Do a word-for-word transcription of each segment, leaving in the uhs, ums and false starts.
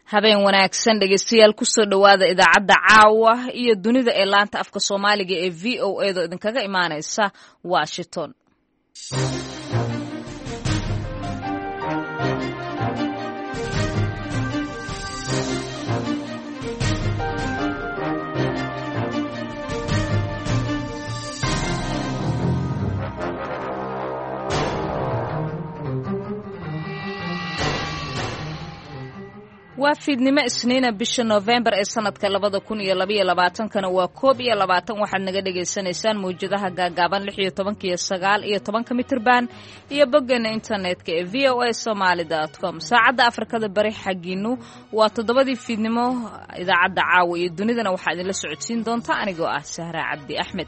habeen wanaagsan dhegeystayaal kusoo dhawaada idaacadda caawa iyo dunida ee laanta afka Soomaaliga ee V O A do idinkaga imaanaysa Washington. waa fiidnimo isniina bisha November ee sanadka labada kun iyo laba iyo labaatan kana waa koob iyo labaatan waxaad naga dhageysanaysaan mowjadaha gaagaaban lix iyo toban iyo sagaal iyo toban mitirban iyo boggeena internetka ee v o a somali dot com. saacadda Afrikada bari xagiinu waa toddobadii fiidnimo. idaacadda caawa iyo dunidana waxaa idinla socodsiin doonta anigoo ah Sahra Cabdi Axmed.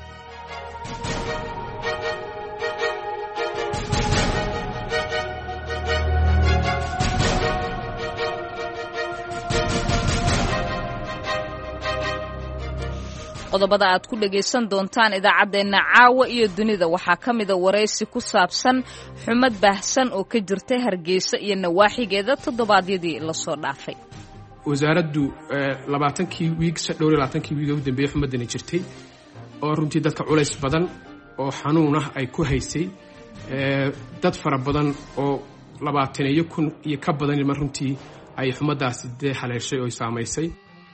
qodobada aad ku dhageysan doontaan idaacadeena caawa iyo dunida waxaa kamida wareysi ku saabsan xumad baahsan oo ka jirtay Hargeysa iyo nawaaxigeeda toddobaadyadii la soo dhaafay. wasaaraddu labaatankii week dhowr iyo labaatankii week ugu dambeeyay xumadani jirtay oo runtii dadka culays badan oo xanuun ah ay ku haysay dad fara badan oo labaatan iyo kun iyo ka badan mar runtii ay xumadaasi dee haleeshay oo saamaysay.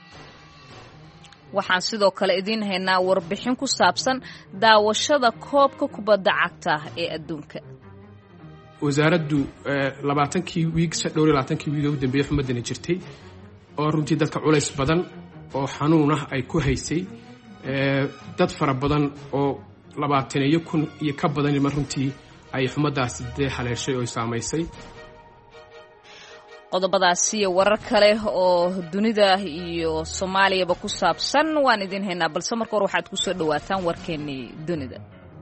waxaan sidoo kale idiin haynaa warbixin ku saabsan daawashada koobka kubadda cagta ee adduunka. wasaaraddu labaatankii week dhowr iyo labaatankii week ugu dambeeyay xumadani jirtay oo runtii dadka culays badan oo xanuun ah ay ku haysay dad fara badan oo labaatan iyo kun iyo ka badan mar runtii ay xumadaasi dee haleeshay oo saamaysay. qodobadaasi iyo warar kale oo dunida iyo Soomaaliyaba ku saabsan waan idin haynaa balse marka hore waxaad ku soo dhawaataan warkeennii dunida.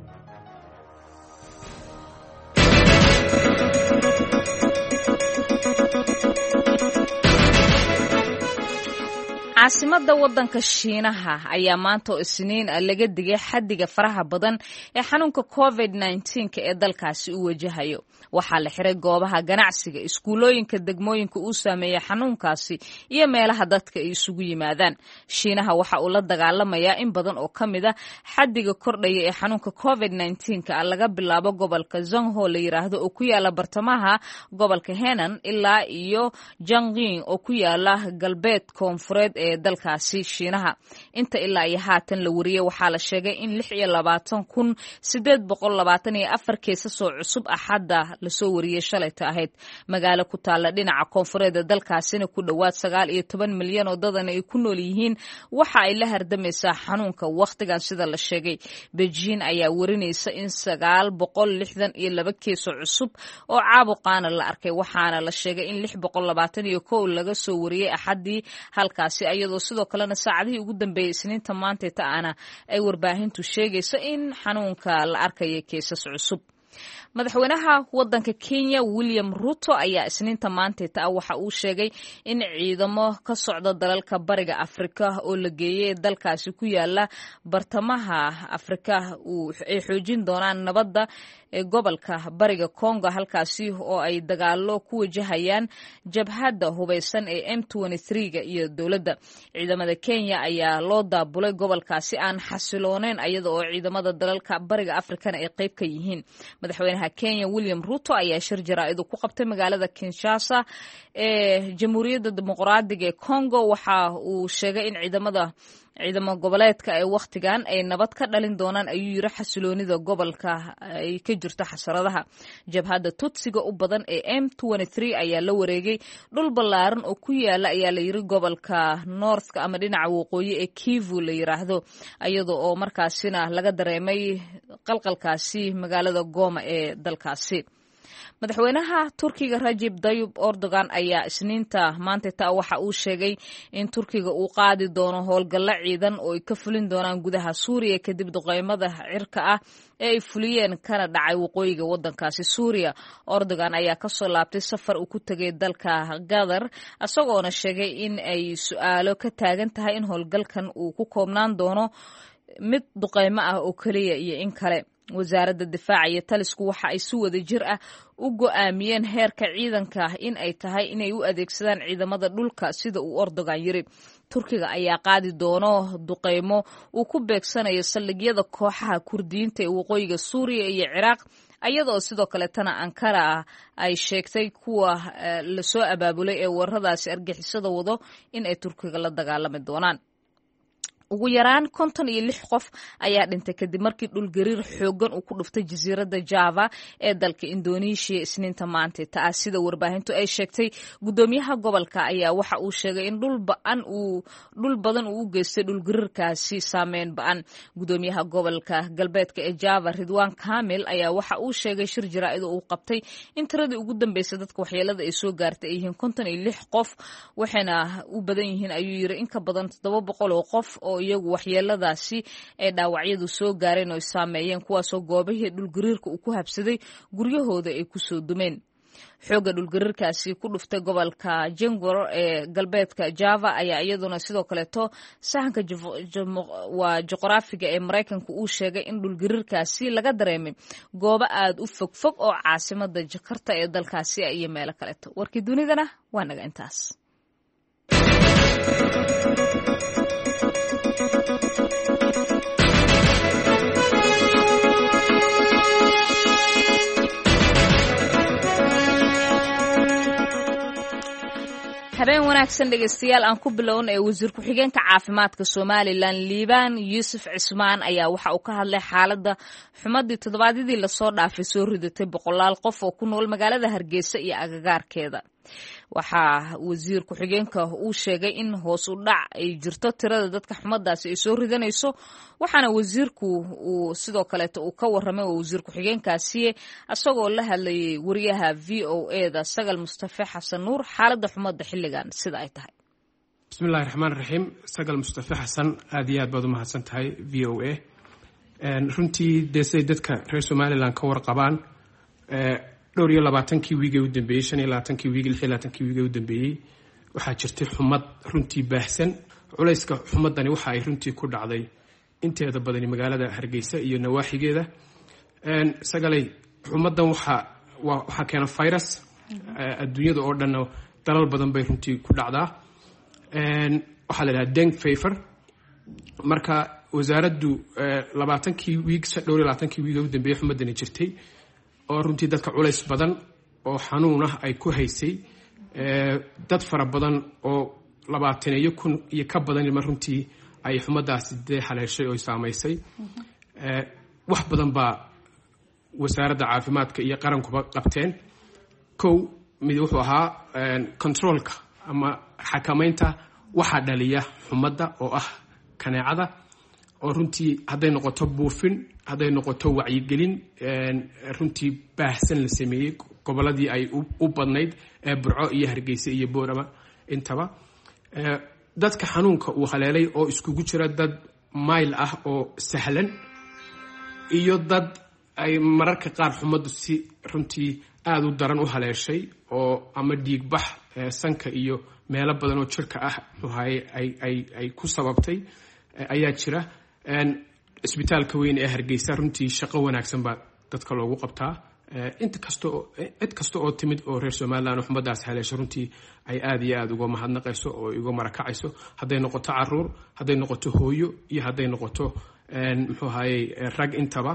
caasimadda waddanka Shiinaha ayaa maanta oo Isniin laga digay xaddiga faraha badan ee xanuunka covid nineteen ee dalkaasi u wajahayo. waxaa la xiray goobaha ganacsiga, iskuulooyinka, degmooyinka uu saameeyay xanuunkaasi iyo meelaha dadka ay isugu yimaadaan. Shiinaha waxa uu la dagaalamayaa in badan oo kamid ah xaddiga kordhaya ee xanuunka covid nineteen ka laga bilaabo gobolka Zhengzhou la yiraahdo oo ku yaala bartamaha gobolka Henan ilaa iyo Jiangyin oo ku yaala galbeed koonfureed ee dalkaasi Shiinaha. inta ilaa iyo haatan la wariyay waxaa la sheegay in lix iyo labaatan kun sideed boqol labaatan iyo afar keesas oo cusub axadda la soo wariyay shalayta ahayd. magaalo ku taala dhinaca koonfureed dalkaasina ku dhawaad sagaal iyo toban milyan oo dadan ay ku nool yihiin waxa ay la hardamaysaa xanuunka waqtigan sida la sheegay. Beijing ayaa warinaysa in sagaal boqol lixdan iyo laba kees oo cusub oo caabuqaana la arkay waxaana la sheegay in lix boqol labaatan iyo kow laga soo wariyay axaddii halkaasi iyadoo sidoo kalena saacadihii ugu dambeeyay Isniinta maanta taana ay warbaahintu sheegayso in xanuunka la arkay keesas cusub. madaxweynaha waddanka Kenya William Ruto ayaa Isniinta maanta taa waxa uu sheegay in ciidamo ka socda dalalka bariga Afrika oo la geeyay dalkaasi ku yaala bartamaha Afrika uu ay xoojin doonaan nabadda ee gobolka bariga Congo halkaasi oo ay dagaalo ku wajahayaan jabhadda hubeysan ee M twenty-three ga iyo dawladda. ciidamada Kenya ayaa loo daabulay gobolkaasi aan xasilooneyn iyada oo ciidamada dalalka bariga Afrikana ay qayb ka yihiin. madaxweynaha Kenya William Ruto ayaa shir jaraa'id ku qabtay magaalada Kinshasa ee Jamhuuriyadda Dimuqraadiga ee Congo waxa uu sheegay in ciidamada ciidamo goboleedka ay waqtigan ay nabad ka dhalin doonaan ayuu yiri xasiloonida gobolka ay ka jirto xasaradaha. jabhadda Tutsiga u badan ee M twenty-three ayaa la wareegay dhul ballaaran oo ku yaala ayaa la yiri gobolka North ama dhinaca waqooyi ee Kivu la yiraahdo iyadoo oo markaasina laga dareemay qalqalkaasi magaalada Goma ee dalkaasi. madaxweynaha Turkiga Recep Tayyip Erdogan ayaa Isniinta maanta taa waxa uu sheegay in Turkiga uu qaadi doono howlgalo ciidan oo ay ka fulin doonaan gudaha Suuriya kadib duqeymada cirka ah ee ay fuliyeen kana dhacay waqooyiga waddankaasi Suuriya. Erdogan ayaa ka soo laabtay safar uu ku tagay dalka Qatar isagoona sheegay in ay su'aalo ka taagan tahay in howlgalkan uu ku koobnaan doono mid duqeymo ah oo kaliya iyo in kale. wasaaradda difaaca iyo talisku waxa ay si wada jir ah u go'aamiyeen heerka ciidanka in ay tahay inay u adeegsadaan ciidamada dhulka sida uu Erdogan yiri. Turkiga ayaa qaadi doono duqeymo uu ku beegsanayo saldhigyada kooxaha Kurdiyiinta ee waqooyiga Suuriya iyo Ciraaq, iyadoo sidoo kale tana Ankara ay sheegtay kuwa la soo abaabulay ee waradaasi argixisada wado in ay Turkiga la dagaalami doonaan. ugu yaraan konton iyo lix qof ayaa dhintay kadib markii dhul gariir xoogan uu ku dhuftay jasiiradda Java ee dalka Indonesia Isniinta maanta. Taas sida warbaahintu ay sheegtay, gudoomiyaha gobolka ayaa waxa uu sheegay in dhul ba'an uu dhul badan uu u geystay dhul gariirkaasi saameyn ba'an. Gudoomiyaha gobolka galbeedka ee Java Ridwan Kamil ayaa waxa uu sheegay shir jaraa'id oo uu qabtay in tiradii ugu dambeysay dadka waxyeelada ay soo gaartay ay yihiin konton iyo lix qof, waxayna u badan yihiin ayuu yiri in ka badan toddoba boqol oo qof oo iyagu waxyeeladaasi ee dhaawacyadu soo gaareen oo saameeyeen, kuwaasoo goobihii dhulgariirka uu ku habsaday guryahooda ay ku soo dumeen. Xooga dhulgariirkaasi ku dhuftay gobolka Jengor ee galbeedka Java ayaa iyaduna sidoo kaleeto sahanka waa juqraafiga ee Mareykanku uu sheegay in dhulgariirkaasi laga dareemay goobo aad u fogfog oo caasimada Jakarta ee dalkaasi iyo meelo kaleeto. Warkii dunidana waa naga intaas. habeen wanaagsan dhegeystayaal, aan ku bilowna ee wasiir ku-xigeenka caafimaadka Somaliland Liibaan Yuusuf Cismaan ayaa waxa uu ka hadlay xaaladda xumadii toddobaadyadii lasoo dhaafay soo ridatay boqolaal qof oo ku nool magaalada Hargeysa iyo agagaarkeeda. Waxaa wasiir ku-xigeenka uu sheegay in hoos u dhac ay jirto tirada dadka xumadaasi ay soo ridanayso, waxaana wasiirku uu sidoo kale uu ka waramay oo wasiir ku-xigeenkaasi asagoo la hadlayay wariyaha V O A da Sagal Mustafa Xasan Nuur xaaladda xumada xilligan sida ay tahay. Bismillahir Rahmaanir Rahiim. Sagal Mustafa Xasan, aad iyo aad baad u mahadsan tahay V O A. Een runtii deesay dadka reer Somaliland ka warqabaan ee dhowr iyo labaatankii wiig ee u dambeeyay, shan iyo labaatankii wiig, lix iyo labaatankii wiig ee u dambeeyay waxaa jirtay xumad runtii baahsan. Culayska xumadani waxa ay runtii ku dhacday inteeda badan magaalada Hargeysa iyo nawaaxigeeda. Een sagalay xumadan waxa waxa keena virus adduunyada oo dhan dalal badan bay runtii ku dhacdaa. Een waxa la yiraahdaa dengue fever. Marka wasaaraddu labaatankii wiig, dhowr iyo labaatankii wiig ee u dambeeyay xumadani jirtay oo runtii dadka culays badan oo xanuun ah ay ku haysay, dad fara badan oo labaatan iyo kun iyo ka badan ilma runtii ay xumadaasi dee haleeshay oo saamaysay. Wax badan baa wasaaradda caafimaadka iyo qarankuba qabteen. Kow mid wuxuu ahaa controlka ama xakamaynta waxa dhaliya xumadda oo ah kaneecada, oo runtii hadday noqoto buufin, hadday noqoto wacyigelin runtii baahsan la sameeyey goboladii ay u badnayd ee Burco iyo Hargeysa iyo Boorama intaba. Dadka xanuunka uu haleelay oo iskugu jira dad mayl ah oo sahlan iyo dad ay mararka qaar xumadu si runtii aad u daran u haleeshay oo ama dhiig bax sanka iyo meelo badan oo jirka ah ay ay ay ku sababtay ayaa jira. isbitaalka weyn ee Hargeysa runtii shaqo wanaagsan baa dadka loogu qabtaa. inta kasto cid kasto oo timid oo reer Somaliland xumadaas haleeshay runtii ay aad iyo aad uga mahadnaqayso oo uga marakacayso, hadday noqoto caruur, hadday noqoto hooyo iyo hadday noqoto muxuu ahaayay rag intaba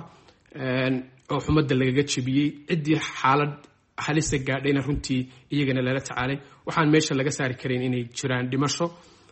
oo xumada lagaga jabiyey. ciddii xaalad halisa gaadhayna runtii iyagana lala tacaalay. waxaan meesha laga saari karin inay jiraan dhimasho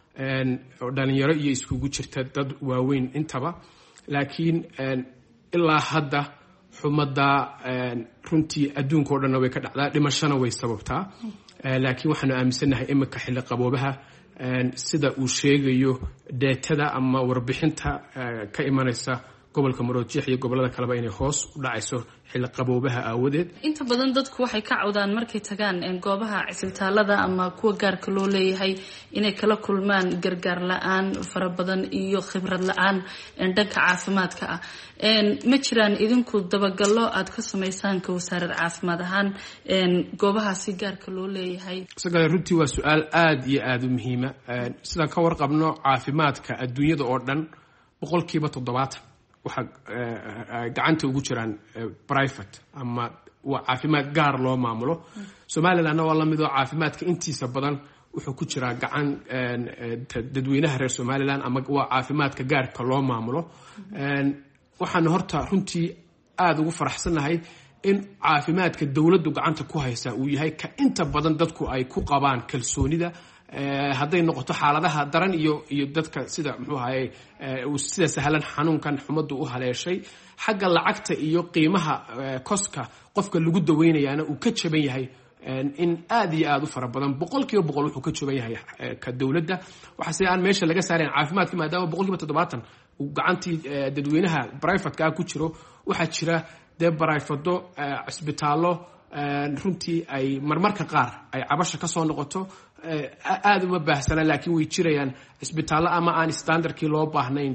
oo dhalinyaro iyo iskugu jirta dad waaweyn intaba, laakiin ilaa hadda xumada runtii adduunka oo dhan way ka dhacdaa, dhimashana way sababtaa. laakiin waxaanu aaminsanahay imika xilli qaboobaha sida uu sheegayo deetada ama warbixinta ka imanaysa gobolka Maroodijeex iyo gobolada kaleba inay hoos u dhacayso xilli qaboobaha aawadeed. inta badan dadku waxay ka cawdaan markay tagaan goobaha cisbitaalada ama kuwa gaarka loo leeyahay inay kala kulmaan gargaar la'aan fara badan iyo khibrad la'aan dhanka caafimaadka ah. ma jiraan idinku dabagallo aad ka samaysaan ka wasaaradda caafimaad ahaan goobahaasi gaarka loo leeyahay? Sagal, runtii waa su'aal aad iyo aad u muhiima. sidaan ka warqabno caafimaadka adduunyada oo dhan boqolkiiba toddobaatan waxa gacanta ugu jiraan private ama waa caafimaad gaar loo maamulo. Somalilandna waa lamid oo caafimaadka intiisa badan wuxuu ku jiraa gacan dadweynaha reer Somaliland ama waa caafimaadka gaarka loo maamulo. Waxaan horta runtii aad ugu faraxsanahay in caafimaadka dawladdu gacanta ku haysa uu yahay ka inta badan dadku ay ku qabaan kalsoonida hadday noqoto xaaladaha daran iyo iyo dadka sida muxuu ahaayay sida sahlan xanuunkan xumadu u haleeshay xagga lacagta iyo qiimaha koska qofka lagu daweynayaana uu ka jaban yahay in aad iyo aad u fara badan boqolkiiba boqol wuxuu ka jaban yahay ka dawladda. waxa si aan meesha laga saareen caafimaadka maadaama boqolkiiba toddobaatan uu gacantii dadweynaha private-ka ku jiro waxaa jira dee barayfado cisbitaallo runtii ay marmarka qaar ay cabasha ka soo noqoto aad uma baahsana laakiin way jirayaan cisbitaallo ama aan standardkii loo baahnayn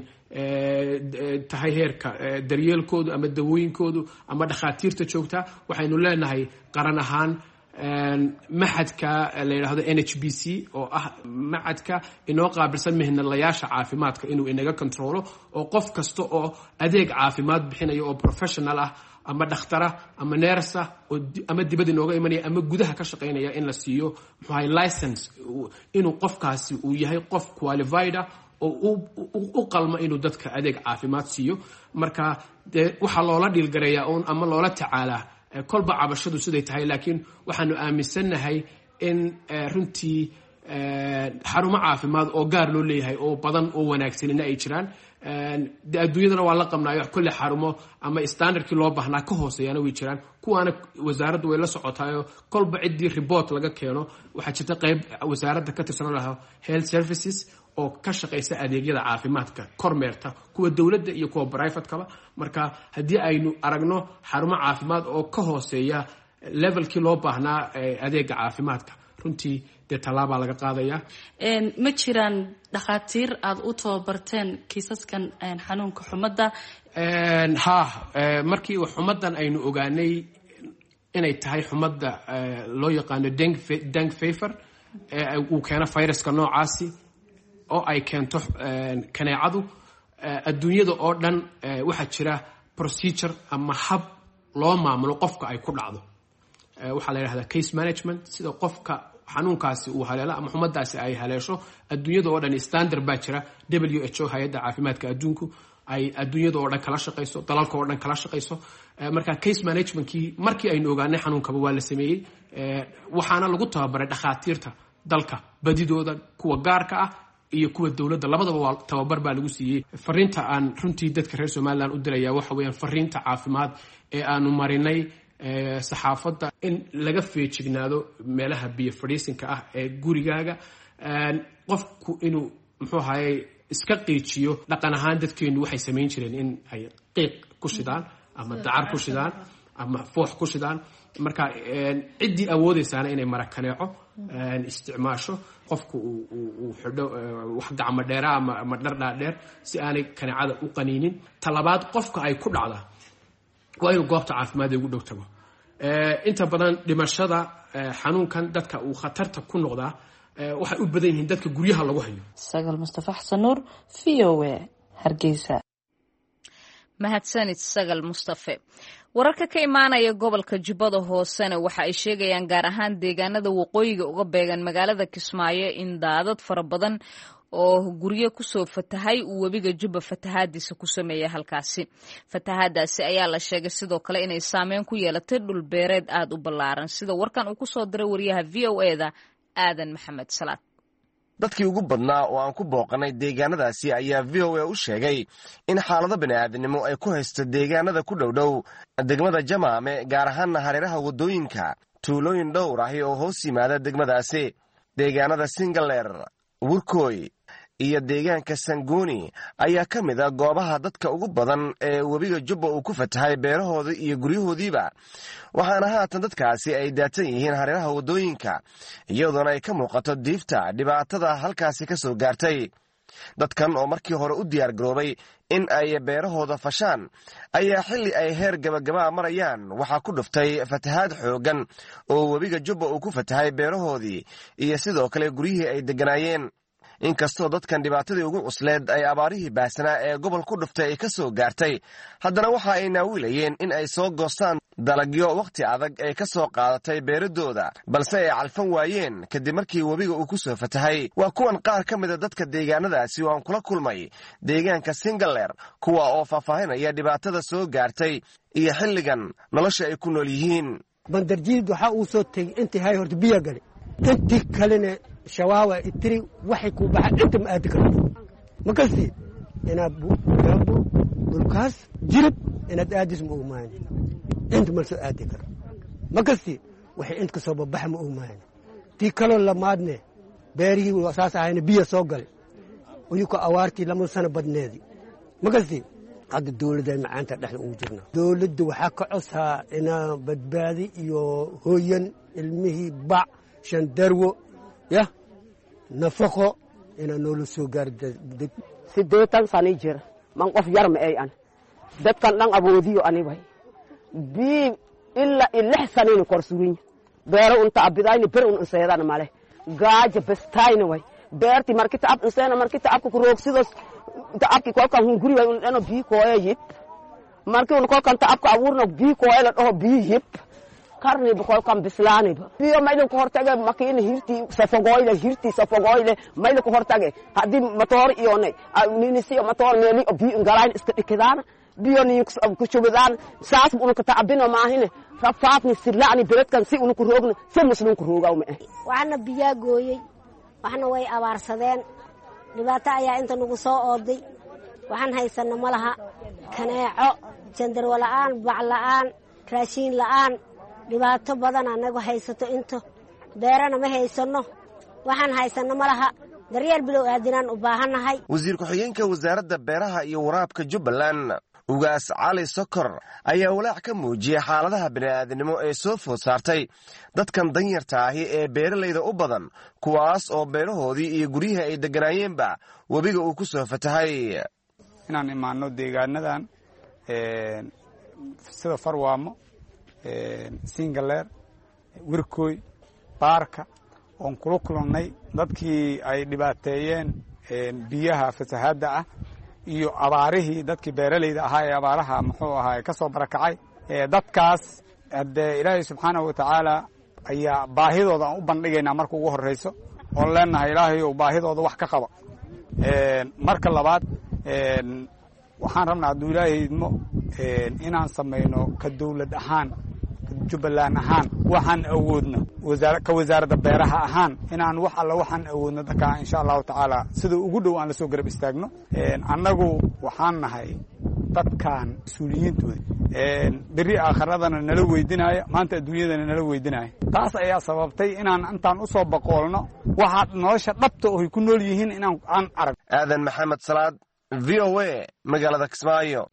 tahay heerka daryeelkoodu ama dawooyinkoodu ama dhakhaatiirta joogta. waxaynu leenahay qaran ahaan maxadka la yidhaahdo N H B C oo ah maxadka inoo qaabilsan mihnadlayaasha caafimaadka inuu inaga controlo oo qof kasta oo adeeg caafimaad bixinayo oo professional ah ama dhakhtara ama neersa ama dibadda inooga imanaya ama gudaha ka shaqaynaya in la siiyo muxuu ahay license inuu qofkaasi uu yahay qof qualified oo u qalma inuu dadka adeeg caafimaad siiyo. marka dee waxaa loola dhiilgareeyaa un ama loola tacaalaa kolba cabashadu siday tahay laakiin waxaanu aaminsannahay in runtii xarumo caafimaad oo gaar loo leeyahay oo badan oo wanaagsanina ay jiraan. de adduunyadana waa la qabnaayo kulle xarumo ama standardkii loo baahnaa ka hooseeyana way jiraan kuwaana wasaaraddu way la socotaayo kolba ciddii report laga keeno waxaa jirta qayb wasaaradda ka tirsan lahaa health services oo ka shaqaysa adeegyada caafimaadka kormeerta kuwa dawladda iyo kuwa private-kaba. marka haddii aynu aragno xarumo caafimaad oo ka hooseeya levelkii loo baahnaa adeega caafimaadka runtii dee tallaabaa laga qaadaya. ma jiraan dhakhaatiir aad u tababarteen kiisaskan xanuunka xumadda? ha markii xumaddan aynu ogaanay inay tahay xumadda loo yaqaano dengue fever uu keeno viruska noocaasi oo ay keento kaneecadu adduunyada oo dhan waxaa jira procedure ama hab loo maamulo qofka ay ku dhacdo. waxaa la yidhahdaa case management sida qofka xanuunkaasi uu haleelo ama xumadaasi ay haleesho adduunyada oo dhan standard baa jira. W H O hay-adda caafimaadka adduunku ay adduunyada oo dhan kala shaqayso dalalka oo dhan kala shaqayso. marka case managementkii markii aynu ogaanay xanuunkaba waa la sameeyey waxaana lagu tababaray dhakhaatiirta dalka badidooda kuwa gaarka ah iyo kuwa dawladda labadaba waa tababar baa lagu siiyey. fariinta aan runtii dadka reer Somaliland u diraya waxa weeyaan fariinta caafimaad ee aanu marinay saxaafadda in laga feejignaado meelaha biyo fadhiisinka ah ee gurigaaga qofku inuu muxuu ahaayay iska qiijiyo. dhaqan ahaan dadkeenu waxay samayn jireen in ay qiiq ku shidaan ama dacar ku shidaan ama foox ku shidaan. marka ciddii awoodaysaana inay mara kaneeco isticmaasho qofku uu xidho wax gacmo dheera ama dhar dhaadheer si aanay kaneecada u qaniinin. talabaad qofka ay ku dhacda waa inuu goobta caafimaad ugu dhow tago. inta badan dhimashada xanuunkan dadka uu khatarta ku noqdaa waxay u badan yihiin dadka guryaha lagu hayo. Sagal Mustafa Xasan Nuur, V O A, Hargeysa. mahadsanid Sagal Mustafa. wararka ka imaanaya gobolka Jubbada Hoosena waxa ay sheegayaan gaar ahaan deegaanada waqooyiga uga beegan magaalada Kismaayo in daadad fara badan oo guryo kusoo fatahay uu webiga Jubba fatahaadiisa ku sameeyay halkaasi. fatahaadaasi ayaa la sheegay sidoo kale inay saameyn ku yeelatay dhul beereed aad u ballaaran sida warkan uu ku soo diray wariyaha V O A-da Aadan Maxamed Salaad. dadkii ugu badnaa oo aan ku booqanay deegaanadaasi ayaa V O A u sheegay in xaalado bini'aadanimo ay ku haysto deegaanada ku dhowdhow degmada Jamaame gaar ahaan hareeraha wadooyinka tuulooyin dhowr ah oo hoos yimaada degmadaasi. deegaanada Singaleer, Wurkoy iyo deegaanka Sanguni ayaa ka mid ah goobaha dadka ugu badan ee webiga Jubba uu ku fatahay beerahooda iyo guryahoodiiba. waxaana haatan dadkaasi ay daatan yihiin hareeraha wadooyinka iyadoona ay ka muuqato diifta dhibaatada halkaasi ka soo gaartay. dadkan oo markii hore u diyaar garoobay in ay beerahooda fashaan ayaa xilli ay heer gabagabaa marayaan waxaa ku dhuftay fatahaad xooggan oo webiga Jubba uu ku fatahay beerahoodii iyo sidoo kale guryihii ay degganaayeen. inkastoo dadkan dhibaatadii ugu cusleed ay abaarihii baahsanaa ee gobol ku dhuftay ay ka soo gaartay haddana waxa ay naawilayeen in ay soo goostaan dalagyo wakhti adag ay ka soo qaadatay beeradooda balse ay calfan waayeen kadib markii webiga uu ku soo fatahay waa kuwan qaar ka mida dadka deegaanadaasi oo aan kula kulmay deegaanka Singaleer kuwa oo faahfaahinaya dhibaatada soo gaartay iyo xilligan nolosha ay ku nool yihiin bandarjiid waxa uu soo tegay intii hay horta biyo gali intii kalena shawaawa itri waxay ku baxay inta ma aad karto makasi ina gambo dulkaas jirib ina aadis ma u maan inta ma soo aad karto makasi waxay inta soo babax ma u maan tii kalo lamaadne beeri wasaas ahayna biyo soo gal uyuko awaarti lama sana badneedi makasi hadda dawladda macaanta dhexda ugu jirna dawladda waxa ka codsaa ina badbaadi iyo hooyan ilmihii bac shan darwo ya nafaqo ina nolol soo gaarda sideetan sano jira man qof yar ma ay an dadkan dhan aboodiyo ani way bi illa lix sano kor surin beero unta abidayni ber un seedan male gaaja bestayna way beerti markita ab insaana markita ab ku roogsidos ta abki ko kan hunguri way eno bi ko yip marki un ko kan ta ab ko awurno bi ko ela do bi yip karni bu ko kan bislaani bi yo maylo ko hortage makina hirti safogoyle hirti safogoyle maylo ko hortage hadi motor iyone nini si motor meli bi ngalayn iska dikidaan bi yo ni ku chubadaan saas bu un ka taabino maahine rafaatni silaani beredkan si un ku roogno si muslim ku roogaw ma waxna biya gooyay waxna way abaarsadeen dhibaato ayaa inta nagu soo ooday waxaan haysano malaha kaneeco jandar wala'aan bac la'aan raashin la'aan dhibaato badan anagu haysato inta beerana ma haysano waxaan haysano malaha daryeel bilow aadinaan u baahanahay wasiir ku-xigeenka wasaaradda beeraha iyo waraabka Jubbaland ugaas Cali Sokor ayaa walaac ka muujiyay xaaladaha bini'aadanimo ee soo food saartay dadkan danyarta ahi ee beeralayda u badan kuwaas oo beerahoodii iyo guryaha ay deganaayeenba webiga uu ku soo fatahay inaan imaano deegaanadan ee sida Farwaamo ee Singaleer Wirkoy Baarka oo kula kulannay dadkii ay dhibaateeyeen biyaha fatahaada ah iyo abaarihii dadkii beeralayda ahaa ee abaaraha muxuu ahaa ka soo barakacay ee dadkaas hadda Ilaahay subhanahu wa ta'ala ayaa baahidooda u bandhigaynaa marka ugu horeyso oo leenahay Ilaahay oo baahidooda wax ka qaba ee marka labaad ee waxaan rabnaa haduu Ilaahay idmo ee inaan sameeyno ka dawlad ahaan Jubbaland ahaan waxaan awoodno wasaaradda ka wasaaradda beeraha ahaan inaan wax alla waxaan awoodno dadka insha Allah ta'ala sida ugu dhow aan la soo garab istaagno ee annagu waxaan nahay dadkan suuliyiintooda ee bari aakhiradana nala weydinaayo maanta adduunyadana nala weydinaayo taas ayaa sababtay inaan intaan u soo baqoolno waxa nolosha dhabta oo ay ku nool yihiin inaan aan arag aadan maxamed salaad V O A magaalada Kismaayo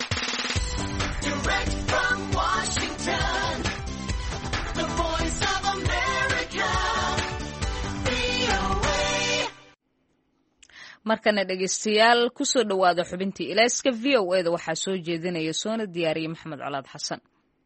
markana dhegeystayaal ku soo dhawaada xubintii ilayska V O A da waxaa soo jeedinaya soona diyaariyay Maxamed Colaad Xasan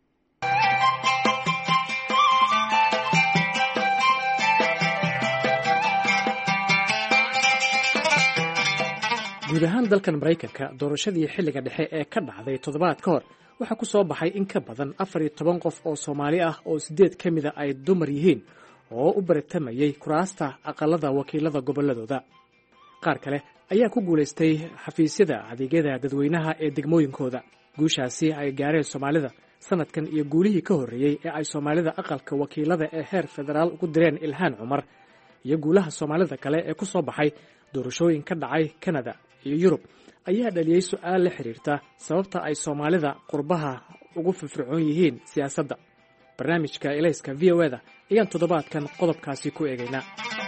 guud ahaan dalkan Mareykanka doorashadii xilliga dhexe ee ka dhacday toddobaad ka hor waxaa ku soo baxay in ka badan afar iyo toban qof oo Soomaali ah oo sideed ka mid ah ay dumar yihiin oo u baratamayay kuraasta aqalada wakiilada goboladooda qaar kale ayaa ku guulaystay xafiisyada adeegyada dadweynaha ee degmooyinkooda guushaasi ay gaareen Soomaalida sanadkan iyo guulihii ka horreeyay ee ay Soomaalida aqalka wakiilada ee heer federaal ugu direen Ilhaan Cumar iyo guulaha Soomaalida kale ee ku soo baxay doorashooyin ka dhacay Canada iyo Yurub ayaa dhaliyay su'aal la xiriirta sababta ay Soomaalida qurbaha ugu firfircoon yihiin siyaasadda barnaamijka ilayska V O A da ayaan toddobaadkan qodobkaasi ku eegaynaa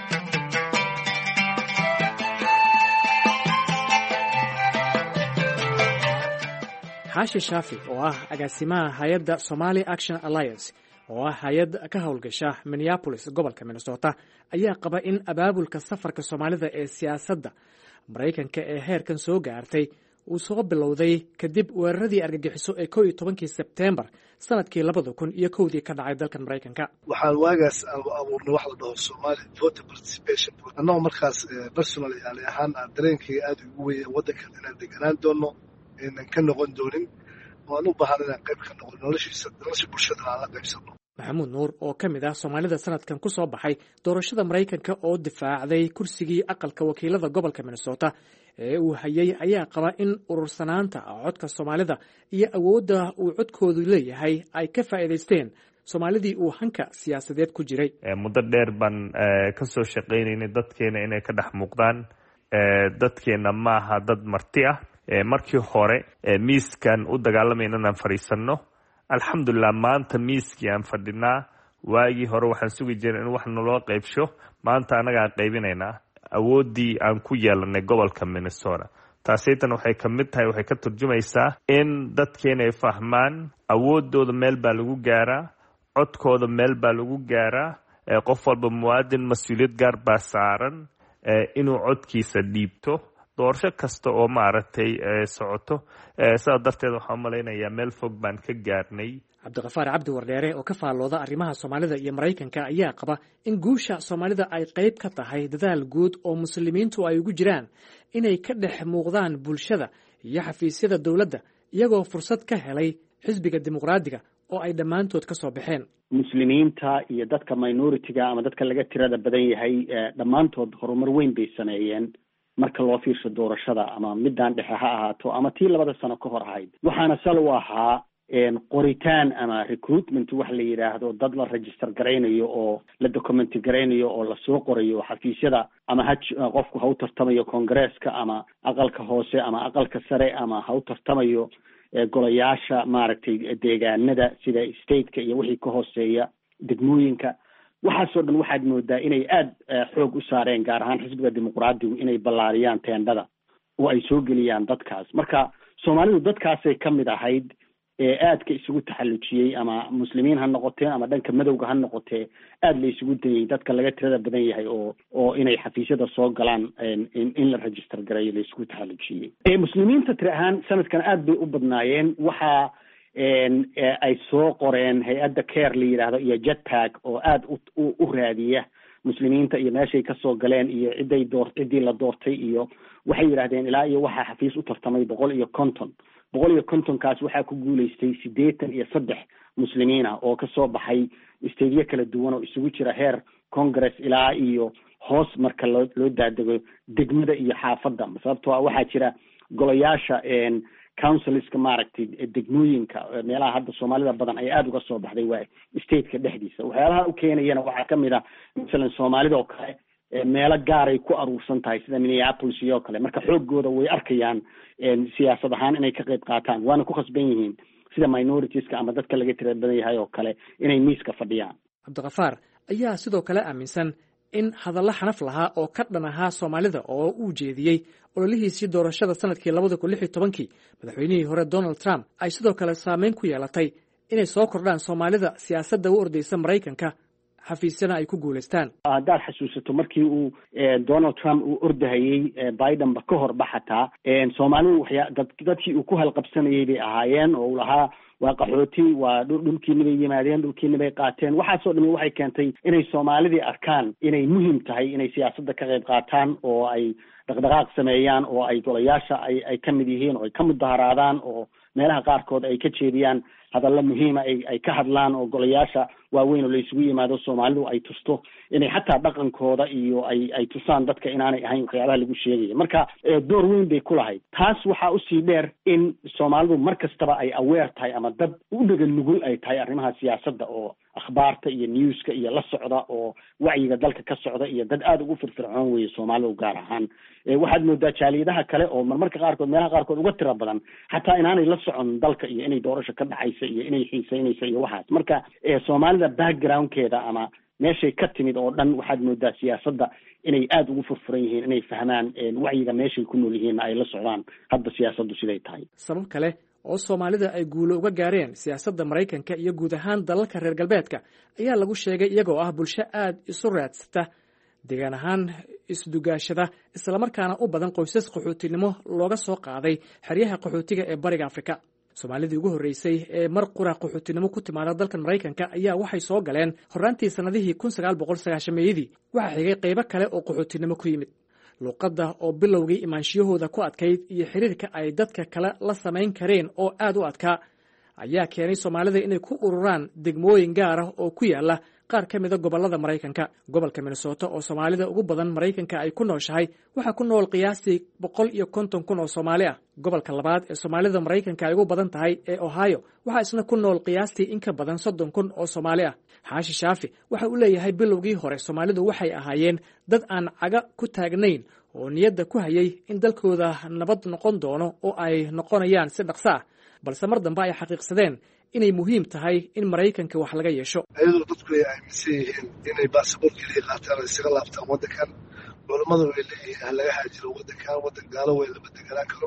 xaashi shaafi oo ah agaasimaha hay'adda Somali Action Alliance oo ah hay'ad ka howlgasha Minneapolis gobolka Minnesota ayaa qaba in abaabulka safarka Soomaalida ee siyaasadda Mareykanka ee heerkan soo gaartay uu soo bilowday kadib weeraradii argagixiso ee kow iyo tobankii sebtembar sanadkii labada kun iyo kowdii ka dhacay dalkan maraykanka. waxaan waagaas abuurnay wax la dhaho Somali voter participation annagoo markaas personal yaali ahaan aan dareenkayga aad ugu weeyay waddankan inaan deganaan doono inaan ka noqon doonin waan u baahan inaan qayb ka noqon noloshiisa nolosha bulshada aan la qaybsano. maxamuud nuur oo ka mid ah soomaalida sanadkan ku soo baxay doorashada maraykanka oo difaacday kursigii aqalka wakiilada gobolka Minnesota ee uu hayay ayaa qaba in urursanaanta codka Soomaalida iyo awoodda uu codkoodu leeyahay ay ka faa'iideysteen Soomaalidii uu hanka siyaasadeed ku jiray. muddo dheer baan ka soo shaqaynaynay dadkeena inay ka dhex muuqdaan. dadkeena maaha dad marti ah. markii hore miiskan u dagaalamayna inaan fadhiisanno. alxamdulilah maanta miiskii aan fadhinaa. waagii hore waxaan sugi jiray in wax naloo qaybsho. maanta annagaan qaybinaynaa awooddii aan ku yeelanay gobolka Minnesota. taasaytan waxay ka mid tahay waxay ka turjumaysaa in dadkeena ay fahmaan awooddooda meel baa lagu gaaraa, codkooda meel baa lagu gaaraa. qof walba muwaadin mas-uuliyad gaar baa saaran inuu codkiisa dhiibto doorasho kasta oo maaragtay socoto. sidaa darteed waxaan u malaynayaa meel fog baan ka gaarnay. cabdiqafaar cabdi wardheere oo ka faallooda arrimaha Soomaalida iyo Maraykanka ayaa qaba in guusha Soomaalida ay qayb ka tahay dadaal guud oo muslimiintu ay ugu jiraan inay ka dhex muuqdaan bulshada iyo xafiisyada dowladda iyagoo fursad ka helay xisbiga dimuqraadiga oo ay dhammaantood ka soo baxeen. muslimiinta iyo dadka minority-ga ama dadka laga tirada badan yahay dhammaantood horumar weyn bay sameeyeen marka loo fiirsho doorashada ama midaan dhexe ha ahaato ama tii labada sano ka hor ahayd. waxaana sal u ahaa qoritaan ama recruitment wax la yidhaahdo dad la register garaynayo oo la documenti garaynayo oo lasoo qorayo xafiisyada ama ha qofku ha u tartamayo kongareeska ama aqalka hoose ama aqalka sare ama ha u tartamayo golayaasha maaragtay deegaanada sida stateka iyo wixii ka hooseeya degmooyinka. waxaasoo dhan waxaad moodaa inay aada xoog u saareen gaar ahaan xisbiga dimuqraadigu inay ballaariyaan teendhada oo ay soo geliyaan dadkaas. marka Soomaalidu dadkaasay ka mid ahayd ee aadka isugu taxallujiyey ama muslimiin ha noqotee ama dhanka madowga ha noqotee aada la isugu dayay dadka laga tirada badan yahay oo oo inay xafiisyada soo galaan in la register gareeyo la isugu taxallujiyey. muslimiinta tiri ahaan sanadkan aada bay u badnaayeen. waxaa ay soo qoreen hay-adda care la yidhaahdo iyo jetpack oo aada u raadiya muslimiinta iyo meeshay kasoo galeen iyo ciday door ciddii la doortay iyo waxay yidhahdeen ilaa iyo waxaa xafiis u tartamay boqol iyo konton boqol iyo kontonkaas waxaa ku guulaystay siddeetan iyo saddex muslimiin ah oo kasoo baxay isteedyo kala duwan oo isugu jira heer congress ilaa iyo hoos marka loo loo daadego degmada iyo xaafadda. sababtoo ah waxaa jira golayaasha councilska maaragtay degmooyinka meelaha hadda Soomaalida badan ay aada uga soo baxday waa stateka dhexdiisa. waxyaalaha u keenayana waxaa ka mid ah masalan Soomaalida oo kale meelo gaaray ku aruursan tahay sida Minneapolis iyo kale. marka xoogooda way arkayaan siyaasad ahaan inay ka qayb qaataan waana ku khasban yihiin sida minoritiska ama dadka laga tirada badan yahay oo kale inay miiska fadhiyaan. cabdiqafaar ayaa sidoo kale aaminsan in hadallo xanaf lahaa oo ka dhan ahaa Soomaalida oo uu jeediyey ololihiisii doorashada sanadkii labada kun lix iyo tobankii madaxweynihii hore Donald Trump ay sidoo kale saameyn ku yeelatay inay soo kordhaan Soomaalida siyaasadda u ordaysa Maraykanka xafiisyana ay ku guulaystaan. haddaad xasuusato markii uu Donald Trump uu ordahayey Biden ba ka hor baxataa Soomaalidu waxyaa dad dadkii uu ku halqabsanayay bay ahaayeen oo uu lahaa waa qaxooti waa dhulkiina bay yimaadeen dhulkiina bay qaateen. waxaasoo dhami waxay keentay inay Soomaalidii arkaan inay muhiim tahay inay siyaasadda ka qayb qaataan oo ay dhaqdhaqaaq sameeyaan oo ay golayaasha ay ay ka mid yihiin oo ay ka mudaharaadaan oo meelaha qaarkood ay ka jeediyaan hadallo muhiima ay ay ka hadlaan oo golayaasha waaweyn oo la isugu yimaado Soomaalidu ay tusto inay xataa dhaqankooda iyo ay ay tusaan dadka inaanay ahayn waxyaabaha lagu sheegayo. marka door weyn bay ku lahayd. taas waxaa usii dheer in Soomaalidu mar kastaba ay aware tahay ama dad u dhagan nugul ay tahay arrimaha siyaasadda oo akhbaarta iyo newska iyo la socda oo wacyiga dalka ka socda iyo dad aada ugu firfircoon weeye Soomaalidu gaar ahaan. waxaad moodaa jaaliyadaha kale oo marmarka qaarkood meelaha qaarkood uga tira badan xataa inaanay la socon dalka iyo inay doorasho ka dhacaysa iyo inay xiiseynaysa iyo waxaas. marka Soomaalida backgroundkeeda ama meeshay ka timid oo dhan waxaad moodaa siyaasadda inay aada ugu furfuran yihiin inay fahmaan wacyiga meeshay ku nool yihiin ay la socdaan hadda siyaasaddu siday tahay. sabab kale oo Soomaalida ay guulo uga gaareen siyaasadda Maraykanka iyo guud ahaan dalalka reer galbeedka ayaa lagu sheegay iyagoo ah bulsho aad isu raadsata deegaan ahaan isdugaashada islamarkaana u badan qoysas qaxootinimo looga soo qaaday xeryaha qaxootiga ee bariga afrika. soomaalidii ugu horreysay ee mar qura qaxootinimo ku timaada dalkan maraykanka ayaa waxay soo galeen horraantii sannadihii kun sagaal boqol sagaashameeyadii. waxaa xigay qaybo kale oo qaxootinimo ku yimid. luuqadda oo bilowgii imaanshiyahooda ku adkayd iyo xiriirka ay dadka kale la samayn kareen oo aad u adkaa ayaa keenay soomaalida inay ku ururaan degmooyin gaar ah oo ku yaala qaar ka mida gobollada maraykanka. gobolka minnesota oo soomaalida ugu badan maraykanka ay ku nooshahay waxaa ku nool qiyaastii boqol iyo konton kun oo soomaali ah. gobolka labaad ee soomaalida maraykanka ay ugu badan tahay ee ohio waxaa isna ku nool qiyaastii in ka badan soddon kun oo soomaali ah. xaashi shaafi waxa uu leeyahay bilowgii hore soomaalidu waxay ahaayeen dad aan caga ku taagnayn oo niyadda ku hayay in dalkooda nabad noqon doono oo ay noqonayaan si dhaqso ah, balse mar dambe ay xaqiiqsadeen inay muhiim tahay in maraykanka wax laga yeesho. ayadoo dadku ay aaminsan yihiin inay baasaboor keliya qaataan oo isaga laabtaan waddankan, culammadu way leeyihiin ha laga haajiro waddankan, waddan gaalo way lama deganaan karo.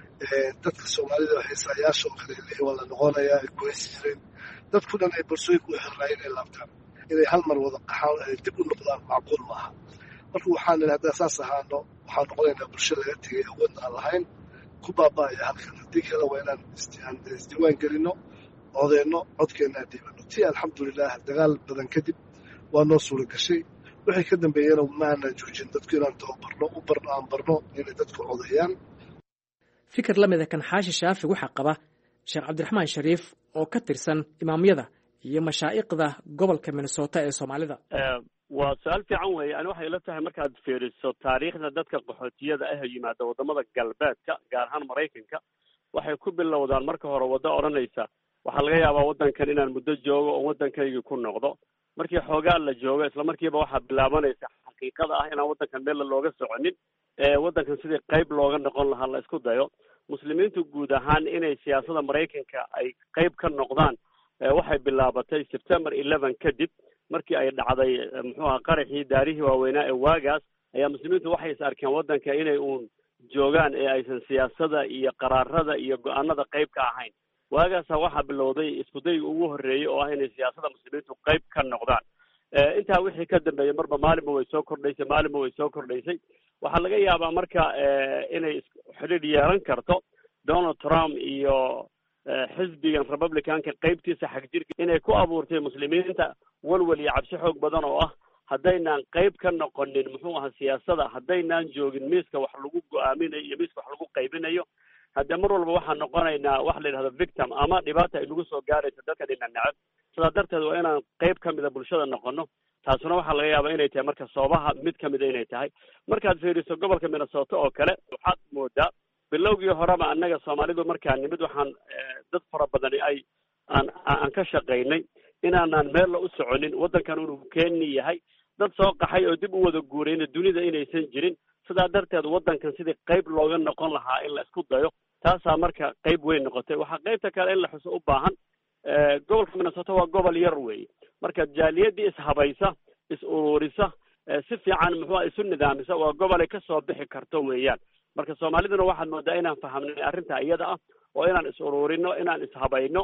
dadka soomaalida heesaayaasha oo kale leeyihin waa la noqonayaa ay ku heesi jireen. dadku dhan ay bulshooyinka u xirnaayeen inay laabtaan, inay hal mar wada qaxaan ay dib u noqdaan macquul maaha. marka waxaan nidhi haddaan saas ahaano waxaan noqonaynaa bulsho laga tegay awoodna aan lahayn ku baaba'aya halkan. haddii kale waa inaan isdiiwaan gelino, odeyno, codkeennaa dhiibano. ti alxamdulilah dagaal badan kadib waa noo suura gashay. wixii ka dambeeyana ma aanan joojin dadku inaan tababarno u barno aan barno inay dadku codeeyaan. fikir la mida kan xaashi shaafi waxaa qaba sheekh cabdiraxmaan shariif oo ka tirsan imaamyada iyo mashaa'iqda gobolka minnesota ee soomaalida. waa su-aal fiican weeye. ani waxay ila tahay markaad fiiriso taariikhda dadka qaxootiyada ah ee yimaada wadamada galbeedka gaar ahaan maraykanka waxay ku bilowdaan marka hore waddo odhanaysa waxaa laga yaabaa waddankan inaan muddo joogo oo waddankaygii ku noqdo. markii xoogaa la joogo isla markiiba waxaa bilaabanaysa xaqiiqada ah inaan waddankan meel looga soconin, waddankan sidii qayb looga noqon lahaa la isku dayo. muslimiintu guud ahaan inay siyaasada maraykanka ay qayb ka noqdaan waxay bilaabatay september eleven kadib markii ay dhacday muxuu aha qaraxii daarihii waaweynaa ee waagaas ayaa muslimiintu waxay is arkeen waddanka inay uun joogaan ee aysan siyaasada iyo qaraarada iyo go-aanada qayb ka ahayn. waagaasa waxaa bilowday iskudayga ugu horreeyey oo ah inay siyaasada muslimiintu qayb ka noqdaan. intaa wixii ka dambeeyey marba maalinba way soo kordhaysay maalinba way soo kordhaysay. waxaa laga yaabaa marka inay xidhiidh yeelan karto donald trump iyo xisbigan republicanka qaybtiisa xagjirka inay ku abuurtay muslimiinta walwal iyo cabsi xoog badan oo ah haddaynaan qayb ka noqonin muxuu aha siyaasada, haddaynaan joogin miiska wax lagu go-aaminayo iyo miiska wax lagu qaybinayo, haddee mar walba waxaan noqonaynaa wax la yidhahdo victim ama dhibaata ay nagu soo gaarayso dadka dhina necab. sidaa darteed waa inaan qayb ka mida bulshada noqono. taasuna waxaa laga yaabaa inay tahay marka soobaha mid ka mida inay tahay. markaad fiiriso gobolka minnesota oo kale waxaad moodaa bilowgii horeba annaga soomaalidu markaan nimid waxaan dad fara badani ay aan aan ka shaqaynay inaanaan meella u soconin, waddankan inuu keeni yahay, dad soo qaxay oo dib u wada guurayna dunida inaysan jirin. sidaa darteed waddankan sidii qayb looga noqon lahaa in la isku dayo, taasaa marka qayb weyn noqotay. waxaa qaybta kale in la xuso u baahan gobolka minnesota waa gobol yar weeye. marka jaaliyadii ishabaysa, is ururisa, si fiican muxuu isu nidaamisa waa gobol ay kasoo bixi karto weeyaan. marka soomaaliduna waxaad moodaa inaan fahamnay arrinta iyada ah oo inaan is ururino, inaan ishabayno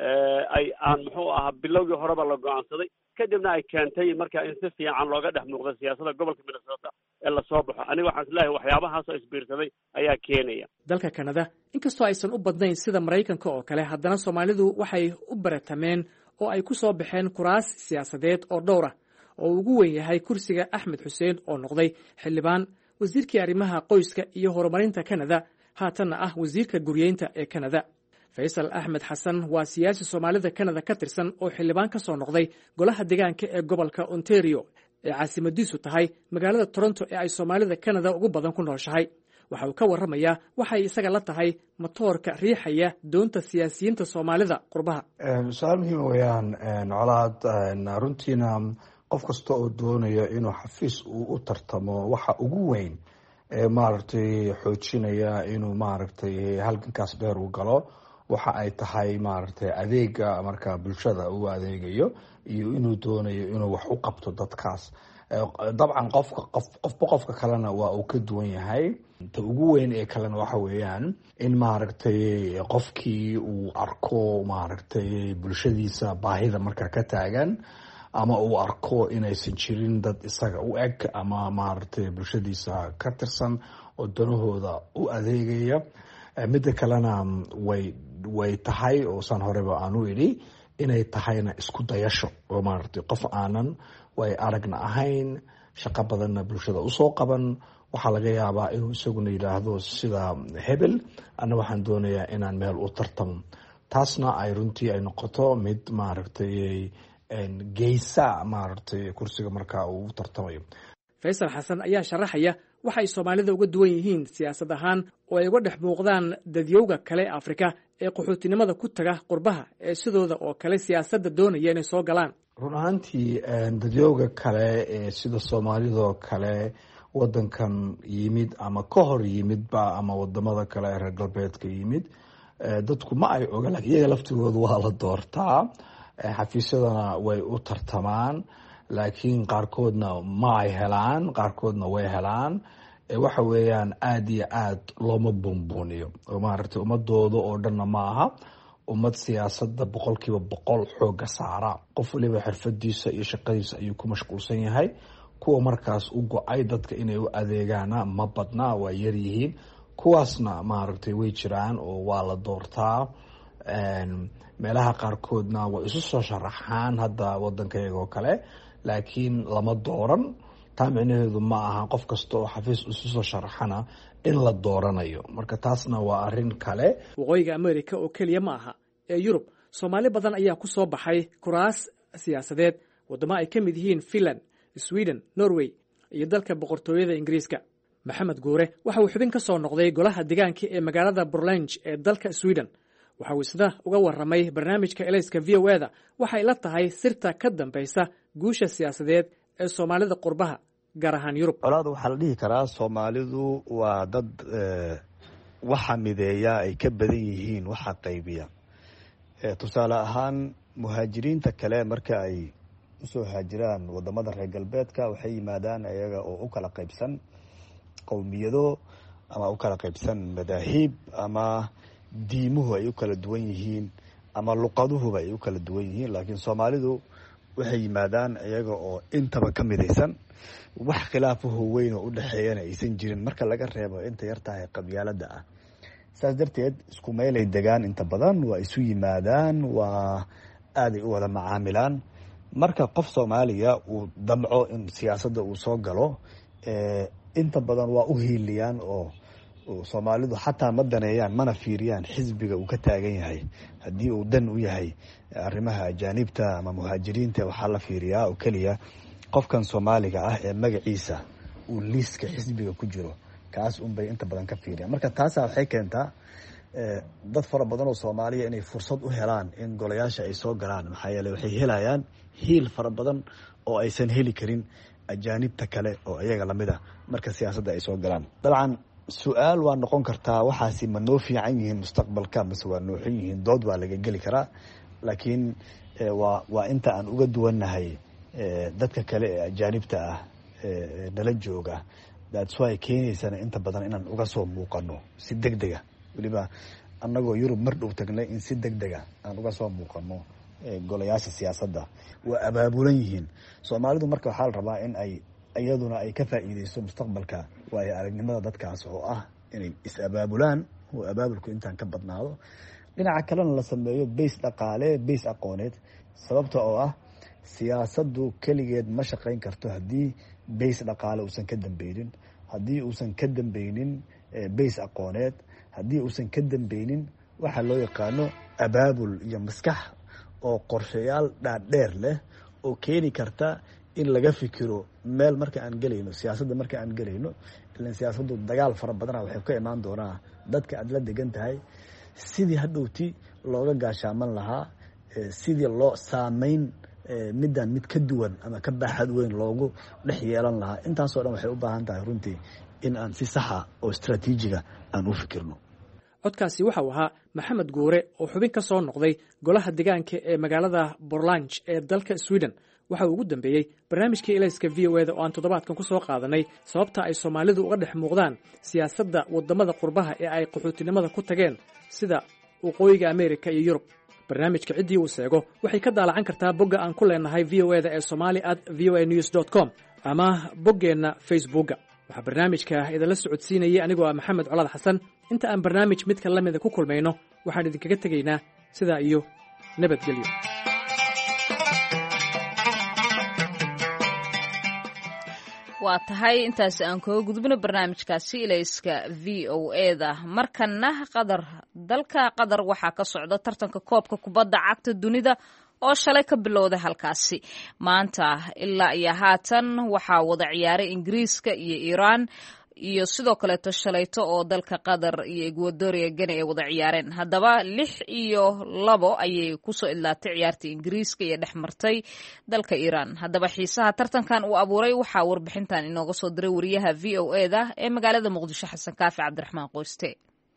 ay aan muxuu ahaa bilowgii horeba la go-aansaday, kadibna ay keentay marka in si fiican looga dhex muuqdo siyaasada gobolka minnesota ee lasoo baxo. aniga waxaan isleeyahay waxyaabahaasoo isbiirsaday ayaa keenaya. dalka kanada inkastoo aysan u badnayn sida maraykanka oo kale, haddana soomaalidu waxay u baratameen oo ay ku soo baxeen kuraas siyaasadeed oo dhowr ah oo ugu weyn yahay kursiga axmed xuseen oo noqday xildhibaan, wasiirkii arrimaha qoyska iyo horumarinta kanada, haatanna ah wasiirka guryeynta ee kanada. faysal axmed xasan waa siyaasi soomaalida kanada ka tirsan oo xildhibaan ka soo noqday golaha deegaanka ee gobolka ontario ee caasimadiisu tahay magaalada toronto ee ay soomaalida kanada ugu badan ku nooshahay. waxa uu ka warramayaa waxay isaga la tahay matoorka riixaya doonta siyaasiyiinta soomaalida qurbaha. su-aal muhiim weeyaan colaad. runtiina qof kasta oo doonaya inuu xafiis uu u tartamo waxa ugu weyn ee maaragtay xoojinaya inuu maaragtay halgankaas dheer u galo waxa ay tahay maaragtay adeega marka bulshada uu adeegayo iyo inuu doonayo inuu wax u qabto dadkaas. dabcan qofka qof qofba qofka kalena waa uu ka duwan yahay. ta ugu weyn ee kalena waxa weeyaan in maaragtay qofkii uu arko maaragtay bulshadiisa baahida marka ka taagan ama uu arko inaysan jirin dad isaga u eg ama maaragtay bulshadiisa ka tirsan oo danahooda u adeegaya. midda kalena way way tahay oo san horeba aan u idhi inay tahayna isku dayasho oo maaragtay qof aanan way aragna ahayn shaqo badanna bulshada usoo qaban waxaa laga yaabaa inuu isaguna yidhaahdo sida hebel ana waxaan doonayaa inaan meel u tartamo. taasna ay runtii ay noqoto mid maaragtay geysa maaragtay kursiga markaa uu u tartamayo. faysal xasan ayaa sharaxaya waxa ay soomaalida uga duwan yihiin siyaasad ahaan oo ay uga dhex muuqdaan dadyowga kale ee afrika ee qaxootinimada ku taga qurbaha ee sidooda oo kale siyaasadda doonaya inay soo galaan. run ahaantii dadyowga kale ee sida soomaalidoo kale wadankan yimid ama ka hor yimidba ama wadamada kale ee reer galbeedka yimid dadku ma ay oga lakin iyaga laftigooda waa la doortaa xafiisyadana way u tartamaan laakiin qaarkoodna ma ay helaan qaarkoodna way helaan. waxa weeyaan aada iyo aad looma buunbuuniyo oo maaragtay ummadooda oo dhanna ma aha ummad siyaasadda boqolkiiba boqol xooga saara. qof waliba xirfadiisa iyo shaqadiisa ayuu ku mashquulsan yahay. kuwa markaas u go-ay dadka inay u adeegaana ma badna waa yar yihiin. kuwaasna maaragtay way jiraan oo waa la doortaa. meelaha qaarkoodna way isu soo sharaxaan hadda wadanka iyagoo kale laakiin lama dooran. taa micnaheedu ma aha qof kasta oo xafiis isu soo sharaxana in la dooranayo. marka taasna waa arrin kale. waqooyiga america oo keliya ma aha ee yurub soomaali badan ayaa ku soo baxay kuraas siyaasadeed wadamo ay ka mid yihiin finland, sweden, norway iyo dalka boqortooyada ingiriiska. maxamed guure waxa uu xubin ka soo noqday golaha deegaanka ee magaalada Borlänge ee dalka Sweden. waxa uu isna uga waramay barnaamijka Elayska V O A-da waxay la tahay sirta ka dambaysa guusha siyaasadeed ee Soomaalida qurbaha gaar ahaan Yurub. Colaadu waxa la dhihi karaa Soomaalidu waa dad waxa mideeya ay ka badan yihiin waxa qaybiya. tusaale ahaan muhaajiriinta kale marka ay usoo haajiraan wadamada reer galbeedka waxay yimaadaan ayaga oo u kala qaybsan qowmiyado ama u kala qaybsan madaahib ama diimuhu ay u kala duwan yihiin ama luqaduhuba ay u kala duwan yihiin. laakiin Soomaalidu waxay yimaadaan ayaga oo intaba ka midaysan wax khilaafaho weyn oo u dhaxeeyana aysan jirin marka laga reebo inta yar tahay qabyaalada ah. saas darteed isku meelay degaan inta badan waa isu yimaadaan waa aaday u wada macaamilaan. marka qof Soomaaliya uu damco in siyaasadda uu soo galo inta badan waa u hiiliyaan oo Soomaalidu xataa ma daneeyaan mana fiiriyaan xisbiga uu ka taagan yahay. haddii uu dan u yahay arrimaha ajaanibta ama muhaajiriinta waxaa la fiiriyaa oo keliya qofkan Soomaaliga ah ee magaciisa uu liiska xisbiga ku jiro kaas un bay inta badan ka fiiriyaan. marka taasa waxay keentaa dad fara badan oo Soomaaliya inay fursad u helaan in golayaasha ay soo galaan maxaa yeelay waxay helayaan hiil fara badan oo aysan heli karin ajaanibta kale oo iyaga lamid ah marka siyaasadda ay soo galaan. dabcan su-aal waa noqon kartaa waxaasi ma noo fiican yihiin mustaqbalka mase waa nooxin yihiin dood waa laga geli karaa laakiin waa waa inta aan uga duwannahay dadka kale ee ajaanibta ah nala jooga that's why keenaysana inta badan inaan uga soo muuqano si degdega weliba annagoo Yurub mar dhow tagnay in si degdega aan uga soo muuqano golayaasha siyaasadda waa abaabulan yihiin. Soomaalidu marka waxaa la rabaa in ay iyaduna ay ka faa'iideyso mustaqbalka waayo aragnimada dadkaas oo ah inay is abaabulaan oo abaabulku intaan ka badnaado. dhinaca kalena la sameeyo base dhaqaale base aqooneed sababta oo ah siyaasaddu keligeed ma shaqayn karto haddii base dhaqaale uusan ka dambeynin haddii uusan ka dambeynin base aqooneed haddii uusan ka dambeynin waxa loo yaqaano abaabul iyo maskax oo qorshayaal dhaadheer leh oo keeni karta in laga fikiro meel marka aan gelayno siyaasadda marka aan gelayno ilaan siyaasaddu dagaal fara badana waxay ka imaan doonaa dadka aad la degan tahay sidii hadhowti looga gaashaaman lahaa sidii loo saameyn midaan mid ka duwan ama ka baaxad weyn loogu dhex yeelan lahaa. intaasoo dhan waxay u baahan tahay runtii in aan si saxa oo istaraatiijiga aan u fikirno. codkaasi waxa uu ahaa maxamed guure oo xubin ka soo noqday golaha deegaanka ee magaalada Borlänge ee dalka Sweden. waxa uu ugu dambeeyey barnaamijkii Elayska V O A-da oo aan toddobaadkan ku soo qaadanay sababta ay Soomaalidu uga dhex muuqdaan siyaasadda wadamada qurbaha ee ay qaxootinimada ku tageen sida waqooyiga Amerika iyo Yurub. barnaamijka ciddii uu seego waxay ka daalacan kartaa bogga aan ku leenahay v o eda ee somali at v o a news dot com ama boggeenna facebookga. waxaa barnaamijka idinla socodsiinayay anigoo ah maxamed colaad xasan. inta aan barnaamij midka la mida ku kulmayno waxaan idinkaga tegaynaa sidaa iyo nabadgelyo. waa tahay intaasi aan kaga gudubno barnaamijkaasi ilayska v o eda. markana qadar dalka qatar waxaa ka socda tartanka koobka kubadda cagta dunida oo shalay ka bilowday halkaasi. maanta ilaa iyo haatan waxaa wada ciyaaray ingiriiska iyo iiraan iyo sidoo kaleeto shalayto oo dalka qatar iyo ecuadoria gane ay wada ciyaareen. haddaba lix iyo labo ayay kusoo idlaatay ciyaartii ingiriiska iyo dhex martay dalka iiraan. haddaba xiisaha tartankan uu abuuray waxaa warbixintan inooga soo diray wariyaha v o eda ee magaalada muqdisho xasan kaafi cabdiraxmaan qoyste.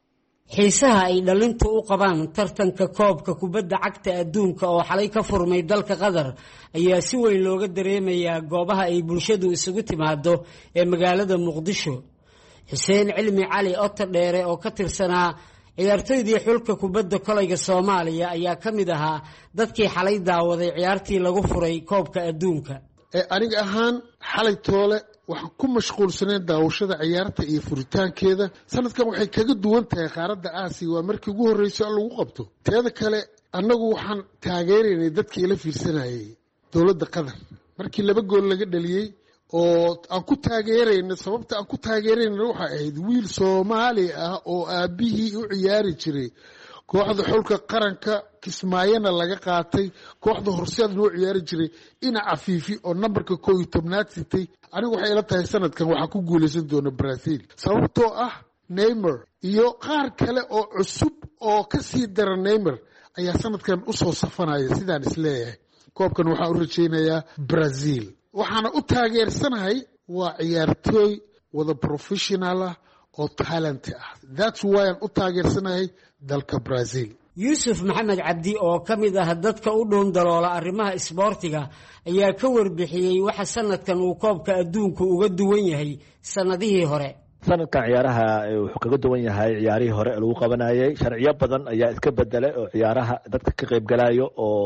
xiisaha ay dhalintu u qabaan tartanka koobka kubadda cagta adduunka oo xalay ka furmay dalka qatar ayaa si weyn looga dareemayaa goobaha ay bulshadu isugu timaado ee magaalada muqdisho. xuseen cilmi cali oto dheere oo ka tirsanaa ciyaartoydii xulka kubadda kolayga soomaaliya ayaa ka mid ahaa dadkii xalay daawaday ciyaartii lagu furay koobka adduunka. aniga ahaan xalay toole waxaan ku mashquulsaneen daawashada ciyaarta iyo furitaankeeda. sanadkan waxay kaga duwan tahay qaaradda aasiya, waa markii ugu horreysay oo lagu qabto. teeda kale annagu waxaan taageeraynay dadkii ila fiirsanayay dowladda qatar markii laba gool laga dhaliyey oo aan ku taageerayna. sababta aan ku taageerayna waxay ahayd wiil soomaali ah oo aabbihii u ciyaari jiray kooxda xulka qaranka kismaayana laga qaatay, kooxda horseed loo ciyaari jiray ina cafiifi oo nambarka koo iyo tobnaad sitay. anigu waxay ila tahay sanadkan waxaa ku guulaysan doona Brazil sababtoo ah Neymar iyo qaar kale oo cusub oo ka sii dara Neymar ayaa sanadkan u soo safanaya. sidaan isleeyahay koobkan waxaan u rajaynayaa Brazil. waxaana u taageersanahay waa ciyaartooy wada professional ah oo talent ah. that's why aan u taageersanahay dalka Brazil. yuusuf maxamed cabdi oo ka mid ah dadka u dhown daloola arrimaha isboortiga ayaa ka warbixiyey waxa sanadkan uu koobka adduunku uga duwan yahay sanadihii hore. sanadkan ciyaaraha wuxuu kaga duwan yahay ciyaarihii hore lagu qabanayay. sharciyo badan ayaa iska bedelay oo ciyaaraha dadka ka qayb galayo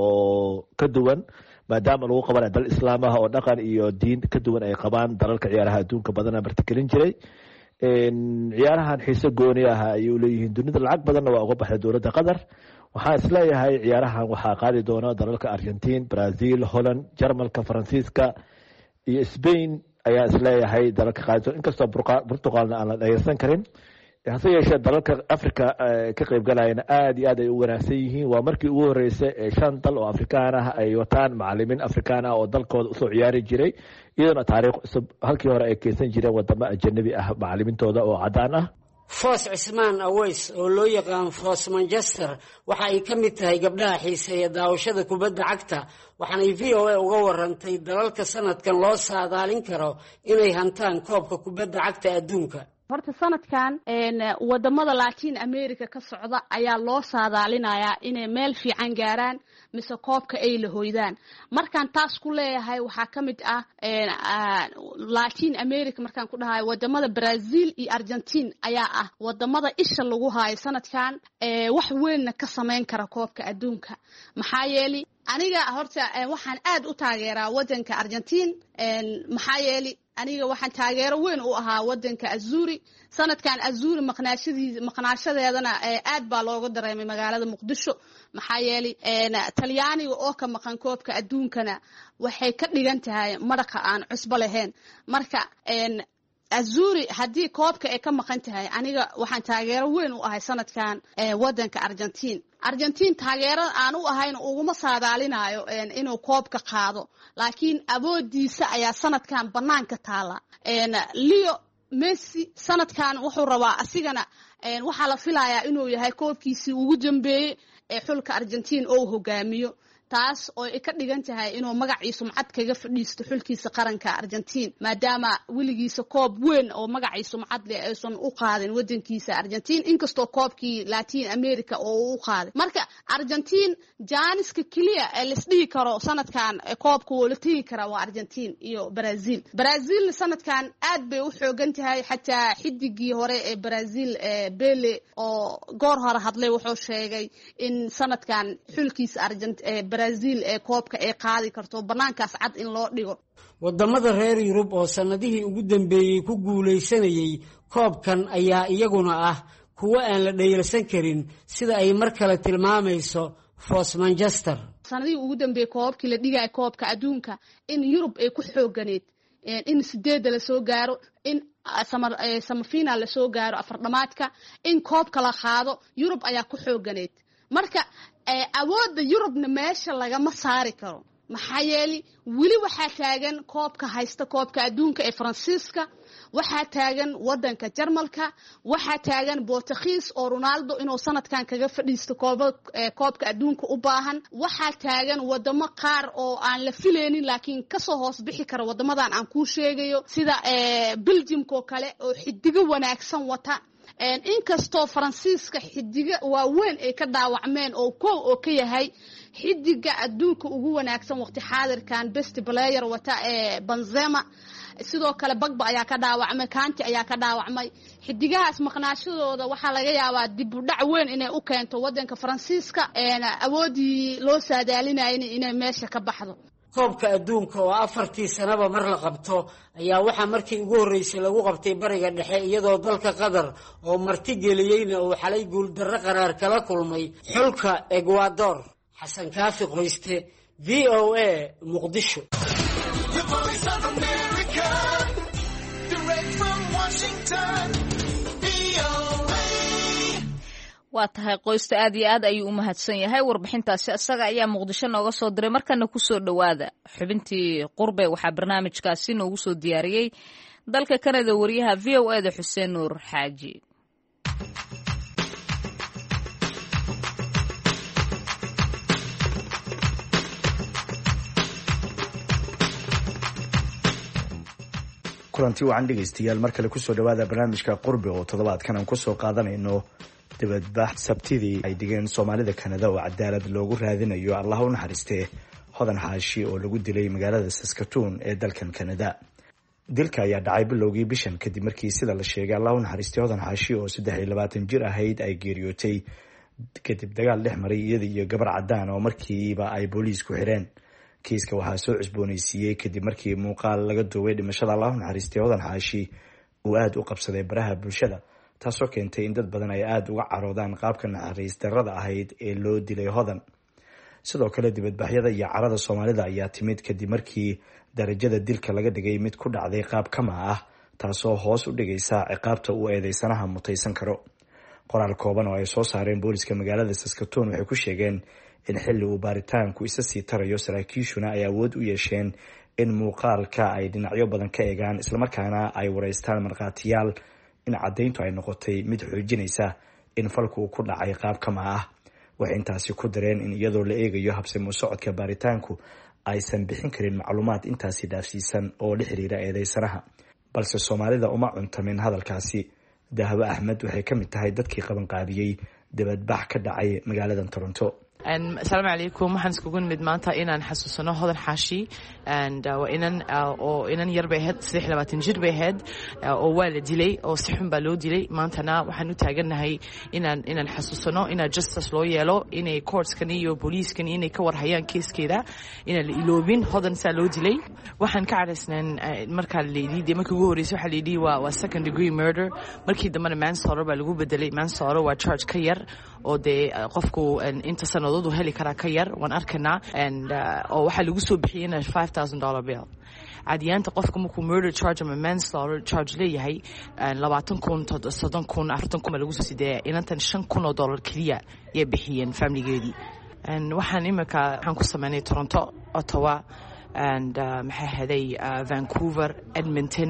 oo ka duwan, maadaama lagu qabanayo dal islaam ah oo dhaqan iyo diin ka duwan ay qabaan dalalka ciyaaraha adduunka badana martigelin jiray. ciyaarahan xiise gooni ah ayuu leeyihiin dunida. lacag badanna waa uga baxday dowladda qatar. waxaan isleeyahay ciyaarahan waxaa qaadi doona dalalka Argentin, Brazil, Holland, Jarmalka, Faransiiska iyo Spain ayaa isleeyahay dalalka qaadi doona, inkastoo Portugalna aan la dhageysan karin. hase yeeshee dalalka Afrika ka qayb galayana aad iyo aad ay u wanaagsan yihiin. waa markii ugu horeysay ee shan dal oo Afrikaan ah ay wataan macallimiin Afrikaan ah oo dalkooda usoo ciyaari jiray, iyadana taariikh cusub. halkii hore ay keensan jireen wadamo ajnabi ah macallimintooda oo cadaan ah. foos cismaan aweys oo loo yaqaan foos Manchester waxa ay ka mid tahay gabdhaha xiiseeya daawashada kubadda cagta, waxaanay v o a uga warantay dalalka sanadkan loo saadaalin karo inay hantaan koobka kubadda cagta adduunka. horta sanadkan wadamada Latin America ka socda ayaa loo saadaalinayaa inay meel fiican gaaraan mise koobka ay la hoydaan. markaan taas ku leeyahay waxaa ka mid ah Latin America markaan ku dhahay wadamada Brazil iyo Argentin ayaa ah wadamada isha lagu haayo sanadkan wax weyn ka sameyn kara koobka adduunka. maxaa yeelay aniga horta waxaan aad u taageeraa wadanka Argentin. maxaa yeelay aniga waxaan taageero weyn u ahaa wadanka Azuri. sanadkan Azuri maqnaashadiisa maqnaashadeedana aad baa looga dareemay magaalada Muqdisho. maxaa yeelay Talyaaniga oo ka maqan koobka adduunkana waxay ka dhigan tahay maraqa aan cusbo lahayn. marka Azuri haddii koobka ay ka maqan tahay aniga waxaan taageero weyn u ahay sanadkan wadanka Argentin. Argentin taageero aan u ahayn uguma saadaalinayo inuu koobka qaado, laakiin awoodiisa ayaa sanadkan banaanka taala. Leo Messi sanadkan wuxuu rabaa asigana waxaa la filayaa inuu yahay koobkiisii ugu dambeeyay ee xulka Argentin oo hogaamiyo. taas oo ay ka dhigan tahay inuu magaciisa sumcad kaga fadhiisto xulkiisa qaranka Argentina maadaama wiligiisa koob weyn oo magaciisa sumcad leh aysan u qaadin wadankiisa Argentina inkastoo koobkii Latin America oo u qaaday marka Argentina jaaniska kaliya ee la isdhihi karo sanadkan koobka oo la tagi kara waa Argentina iyo Brazil Brazil sanadkan aad bay u xoogan tahay xataa xidigii hore ee Brazil ee Pele oo goor hore hadlay wuxuu sheegay in sanadkan xulkiisa Argentina ee Brazil ee koobka ay qaadi karto banaankaas cad in loo dhigo wadamada reer Yurub oo sanadihii ugu dambeeyay ku guuleysanayay koobkan ayaa iyaguna ah kuwa aan la dheeyalsan karin sida ay mar kale tilmaamayso Foss Manchester sanadihii ugu dambeeyay koobkii la dhigay koobka adduunka in Yurub ay ku xooganeed in sideed la soo gaaro in sama final la soo gaaro afar dhamaadka in koobka la qaado Yurub ayaa ku xooganeed marka awoodda Yurubna meesha laga ma saari karo maxaa yeelay wili waxa taagan koobka haysta koobka adduunka ee Faransiiska waxa taagan wadanka Jarmalka waxa taagan Portuguese oo Ronaldo inuu sanadkan kaga fadhiisto koobka adduunka u baahan waxa taagan wadamo qaar oo aan la filaynin laakiin ka soo hoos bixi kara wadamadan aan ku sheegayo sida Belgium oo kale oo xidiga wanaagsan wata inkastoo Faransiiska xidiga waaweyn ay ka dhaawacmeen oo koow oo ka yahay xidiga adduunka ugu wanaagsan waqti xaadirkan best player wata ee Benzema sidoo kale Pogba ayaa ka dhaawacmay Kanté ayaa ka dhaawacmay xidigahaas maqnaashadooda waxa laga yaabaa dib u dhac weyn inay u keento wadanka Faransiiska ee awoodii loo saadaalinayay inay meesha ka baxdo koobka adduunka oo afartii sanaba mar la qabto ayaa waxa markii ugu horeysay lagu qabtay bariga dhexe iyadoo dalka Qatar oo marti geliyayna uu xalay guul darro qaraar kala kulmay xulka Ecuador Xasan Kaafi Qoyste V O A Muqdisho waa tahay Qoyste aad iyo aad ayuu u mahadsan yahay warbixintaasi asaga ayaa Muqdisho nooga soo diray markana ku soo dhawaada xubintii qurbe waxa barnaamijkaasi noogu soo diyaariyay dalka Canada wariyaha V O A da Xuseen Nuur Xaaji kulanti wacan dhegeystayaal mar kale kusoo dhawaada barnaamijka qurbe oo toddobaadkan aan kusoo qaadanayno dibadbax sabtidii ay dhigeen Soomaalida Canada oo cadaalad loogu raadinayo Allah u naxariistee Hodan Xaashi oo lagu dilay magaalada Saskatoon ee dalkan Canada. Dilka ayaa dhacay bilowgii bishan kadib markii sida la sheegay Allah u naxariistee Hodan Xaashi oo saddex iyo labaatan jir ahayd ay geeriyootay kadib dagaal dhex maray iyada iyo gabar cadaan oo markiiba ay booliisku xireen. kiiska waxaa soo cusboonaysiiyey kadib markii muuqaal laga duubay dhimashada Allah u naxariistee Hodan Xaashi uu aad u qabsaday baraha bulshada taasoo keentay in dad badan ay aad uga caroodaan qaabka naxariis darrada ahayd ee loo dilay Hodan. sidoo kale dibadbaxyada iyo carada Soomaalida ayaa timid kadib markii darajada dilka laga dhigay mid ku dhacday qaab kama ah taasoo hoos u dhigaysa ciqaabta uu eedeysanaha mutaysan karo. qoraal kooban oo ay soo saareen booliska magaalada Saskatoon waxay ku sheegeen in xilli uu baaritaanku isa sii tarayo saraakiishuna ay awood u yeesheen in muuqaalka ay dhinacyo badan ka eegaan islamarkaana ay wareystaan markhaatiyaal in caddayntu ay noqotay mid xoojinaysa in falku uu ku dhacay qaab kama ah. waxay intaasi ku dareen in iyadoo la eegayo habsami u socodka baaritaanku aysan bixin karin macluumaad intaasi dhaafsiisan oo la xiriira eedeysanaha balse Soomaalida uma cuntamin hadalkaasi. Dahabo Axmed waxay ka mid tahay dadkii qabanqaabiyey dibadbax ka dhacay magaalada Toronto. asalaamu calaykum waxaan iskugu nimid maanta inaan xasuusano Hodan Xaashi waa inan oo inan yar bay ahayd saddex iyo labaatan jir bay ahayd oo waa la dilay oo si xun baa loo dilay maantana waxaan u taagannahay inaan inaan xasuusano inaa justice loo yeelo inay courtskan iyo booliiskan inay ka warhayaan keeskeeda inaan la iloobin Hodan saa loo dilay. waxaan ka caraysnaan markaa layidhi markii ugu horreysay waxaa layidhi waa waa second degree murder markii dambena manslaughter baa lagu bedelay. manslaughter waa charge ka yar oo dee qofku inta sanadoodu heli karaa ka yar waan arkanaa oo waxaa lagu soo bixiyeyna five thousand dollar bill. caadiyaanta qofka markuu murder charge ama manslaughter charge leeyahay labaatan kun soddon kun afartan kun baa lagu soo sideeya inantan shan kun oo dollar keliya ayay bixiyeen familigeedii. waxaan imika waxaan ku sameynay Toronto, Ottawa, and maxay ahaday Vancouver, Edmonton,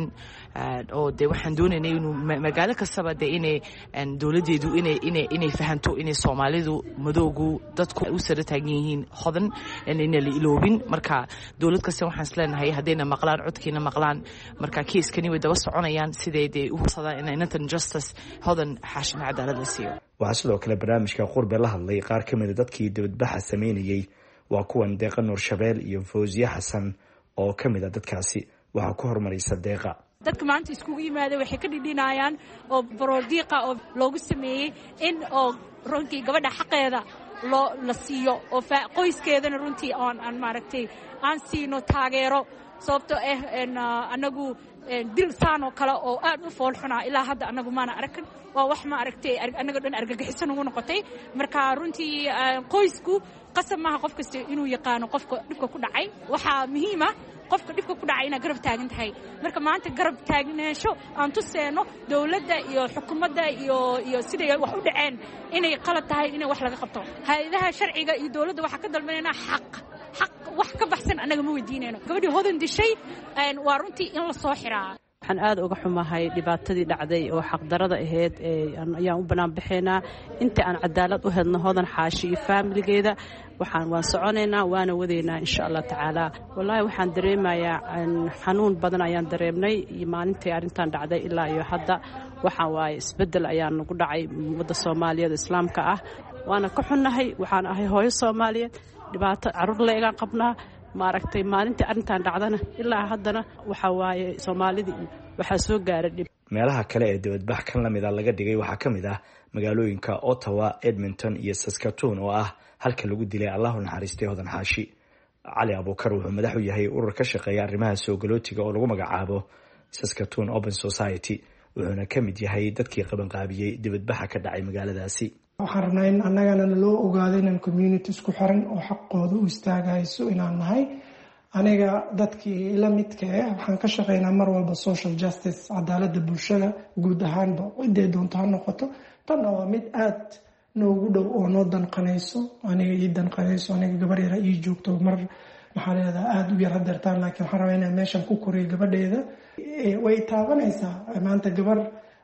oo de waxaan doonaynay inuu magaalo kastaba de inay dowladeedu inay inay inay fahanto inay Soomaalidu madowgu dadku u sare taagan yihiin hodan inay la iloobin marka dowlad kasta waxaan isleenahay hadayna maqlaan codkiina maqlaan marka kiiskani way daba soconayaan sideedii u horsadaan in Nathan Justice hodan xaashin cadaalad la siiyo. waxaa sidoo kale barnaamijka qurbe la hadlay qaar ka mid a dadkii dibadbaxa sameynayay waa kuwan Deeqa Nuur Shabeel iyo Fawziya Xasan oo ka mid a dadkaasi waxaa ku hormaraysa Deeqa. dadka maanta iskugu yimaada waxay ka dhidhinayaan oo barodiiqa oo loogu sameeyey in oo runtii gabadha xaqeeda loo la siiyo oo qoyskeedana runtii aan aan maaragtay aan siino taageero sababtoo ah anagu dil saan oo kale oo aad u fool xunaa ilaa hadda anagu maana arkan waa wax ma aragtay anaga dhan argagixisan ugu noqotay marka runtii qoysku qasab maaha qof kasta inuu yaqaano qofka dhibka ku dhacay waxaa muhiim ah qofka dhibka ku dhacay inaad garab taagan tahay marka maanta garab taagnaasho aan tuseeno dowladda iyo xukuumadda iyo iyo siday wax u dhaceen inay qalad tahay inay wax laga qabto hay'adaha sharciga iyo dowladda waxa ka dalbanaynaa xaq xaq wax ka baxsan anaga ma weydiinayno gabadhii hodan dishay waa runtii in la soo xiraa. waxaan aad uga xumahay dhibaatadii dhacday oo xaqdarada ahayd ayaan u banaan baxaynaa inta aan cadaalad u helno hodan xaashi iyo faamiligeeda waxaan waan soconaynaa waana wadaynaa insha Allah tacaala. wallaahi waxaan dareemayaa xanuun badan ayaan dareemnay maalintii arrintan dhacday ilaa iyo hadda waxaan waaye isbedel ayaa nagu dhacay ummadda Soomaaliyeed islaamka ah waana ka xunnahay waxaan ahay hooyo Soomaaliyeed dhibaato carruur leegaan qabnaa maaragtay maalintii arrintan dhacdana ilaa haddana waxa waaye Soomaalida waxa soo gaaray dhib. meelaha kale ee dibadbax kan lamid ah laga dhigay waxaa ka mid ah magaalooyinka Ottawa, Edmonton iyo Saskatoon oo ah halka lagu dilay Allahu naxariistay hodan xaashi. Cali Abuukar wuxuu madax u yahay urur ka shaqeeya arrimaha soo galootiga oo lagu magacaabo Saskatoon Open Society wuxuuna ka mid yahay dadkii qaban qaabiyay dibadbaxa ka dhacay magaaladaasi. waxaan rabnaa in annagana loo ogaado inaan community isku xiran oo xaqooda u istaagayso inaan nahay aniga dadkii la midka ah waxaan ka shaqeynaa mar walba social justice cadaaladda bulshada guud ahaanba ciday doonto ha noqoto tan waa mid aad noogu dhow oo noo danqanayso aniga ii danqanayso aniga gabar yara ii joogto mar maxaa leedahay aada u yara dartaan laakiin waxaan rabaa inaan meeshan ku koriyo gabadheeda way taabanaysaa maanta gabar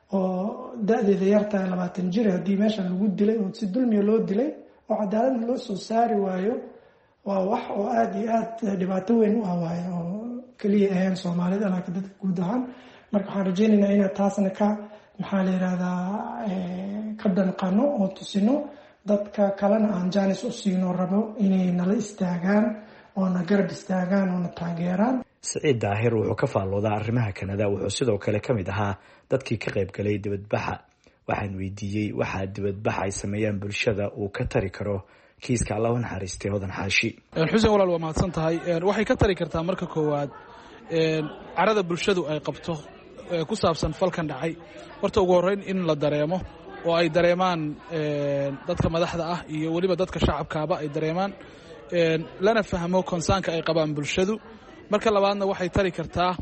oo da'deeda yartaa labaatan jir haddii meeshan lagu dilay oo si dulmiya loo dilay oo cadaaladna loo soo saari waayo waa wax oo aada iyo aad dhibaato weyn u ah waayo oo keliya ahayn Soomaalida laakiin dadka guud ahaan marka waxaan rajaynaynaa inaad taasna ka maxaa la yidhahdaa ka danqano oo tusino dadka kalena aan jaanis u siino rabo inay nala istaagaan oo na garab istaagaan oo na taageeraan. Siciid Daahir wuxuu ka faalloodaa arrimaha Kanada wuxuu sidoo kale ka mid ahaa dadkii ka qayb galay dibadbaxa waxaan weydiiyey waxa dibadbaxa ay sameeyaan bulshada uu ka tari karo kiiska Allahu naxariistay hodan xaashi. Xuseen walaal waa mahadsan tahay waxay ka tari kartaa marka koowaad carada bulshadu ay qabto ku saabsan falkan dhacay horta ugu horeyn in la dareemo oo ay dareemaan dadka madaxda ah iyo waliba dadka shacabkaaba ay dareemaan lana fahmo konsaanka ay qabaan bulshadu. marka labaadna waxay tari kartaa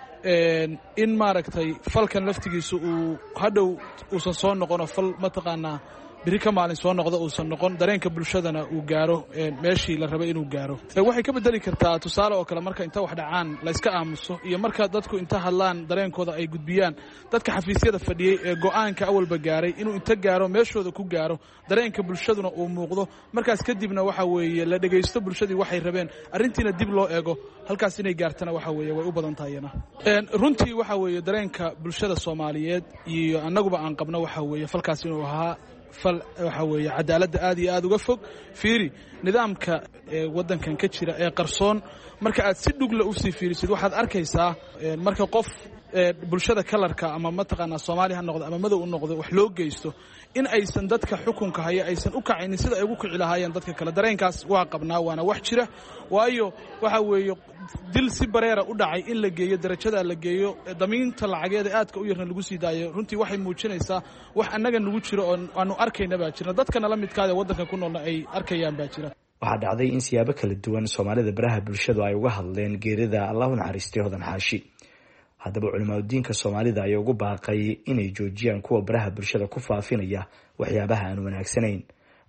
in maaragtay falkan laftigiisu uu hadhow uusan soo noqon fal mataqaanaa biri ka maalin soo noqdo uusan noqon dareenka bulshadana uu gaaro meeshii la rabay inuu gaaro. waxay ka bedeli kartaa tusaale oo kale marka inta wax dhacaan la iska aamuso iyo marka dadku inta hadlaan dareenkooda ay gudbiyaan dadka xafiisyada fadhiyay ee go'aanka awalba gaaray inuu inta gaaro meeshooda ku gaaro dareenka bulshaduna uu muuqdo markaas kadibna waxa weeye la dhageysto bulshadii waxay rabeen arrintiina dib loo eego halkaas inay gaartana waxa weeye way u badan tahayna. runtii waxa weeye dareenka bulshada Soomaaliyeed iyo annaguba aan qabno waxa weeye falkaas inuu ahaa fal waxa weeye cadaaladda aad iyo aad uga fog fiiri nidaamka wadankan ka jira ee qarsoon marka aad si dhugla u sii fiirisid waxaad arkaysaa marka qof bulshada kalarka ama mataqaanaa Soomaali ha noqdo ama madow u noqdo wax loo geysto in aysan dadka xukunka haya aysan u kacaynin sida ay ugu kici lahaayeen dadka kale dareenkaas waa qabnaa waana wax jira waayo waxa weeye dil si bareera u dhacay in la geeyo darajada la geeyo damiinta lacageeda aadka u yarna lagu sii daayo runtii waxay muujinaysaa wax annaga nagu jiro oo aanu arkayna baa jira dadkana la midkaada wadanka ku noolna ay arkayaan baa jira. waxaa dhacday in siyaabo kala duwan Soomaalida baraha bulshadu ay uga hadleen geerida Allahu naxariistay hodan xaashi. haddaba culimada diinka Soomaalida ayaa ugu baaqay inay joojiyaan kuwa baraha bulshada ku faafinaya waxyaabaha aan wanaagsanayn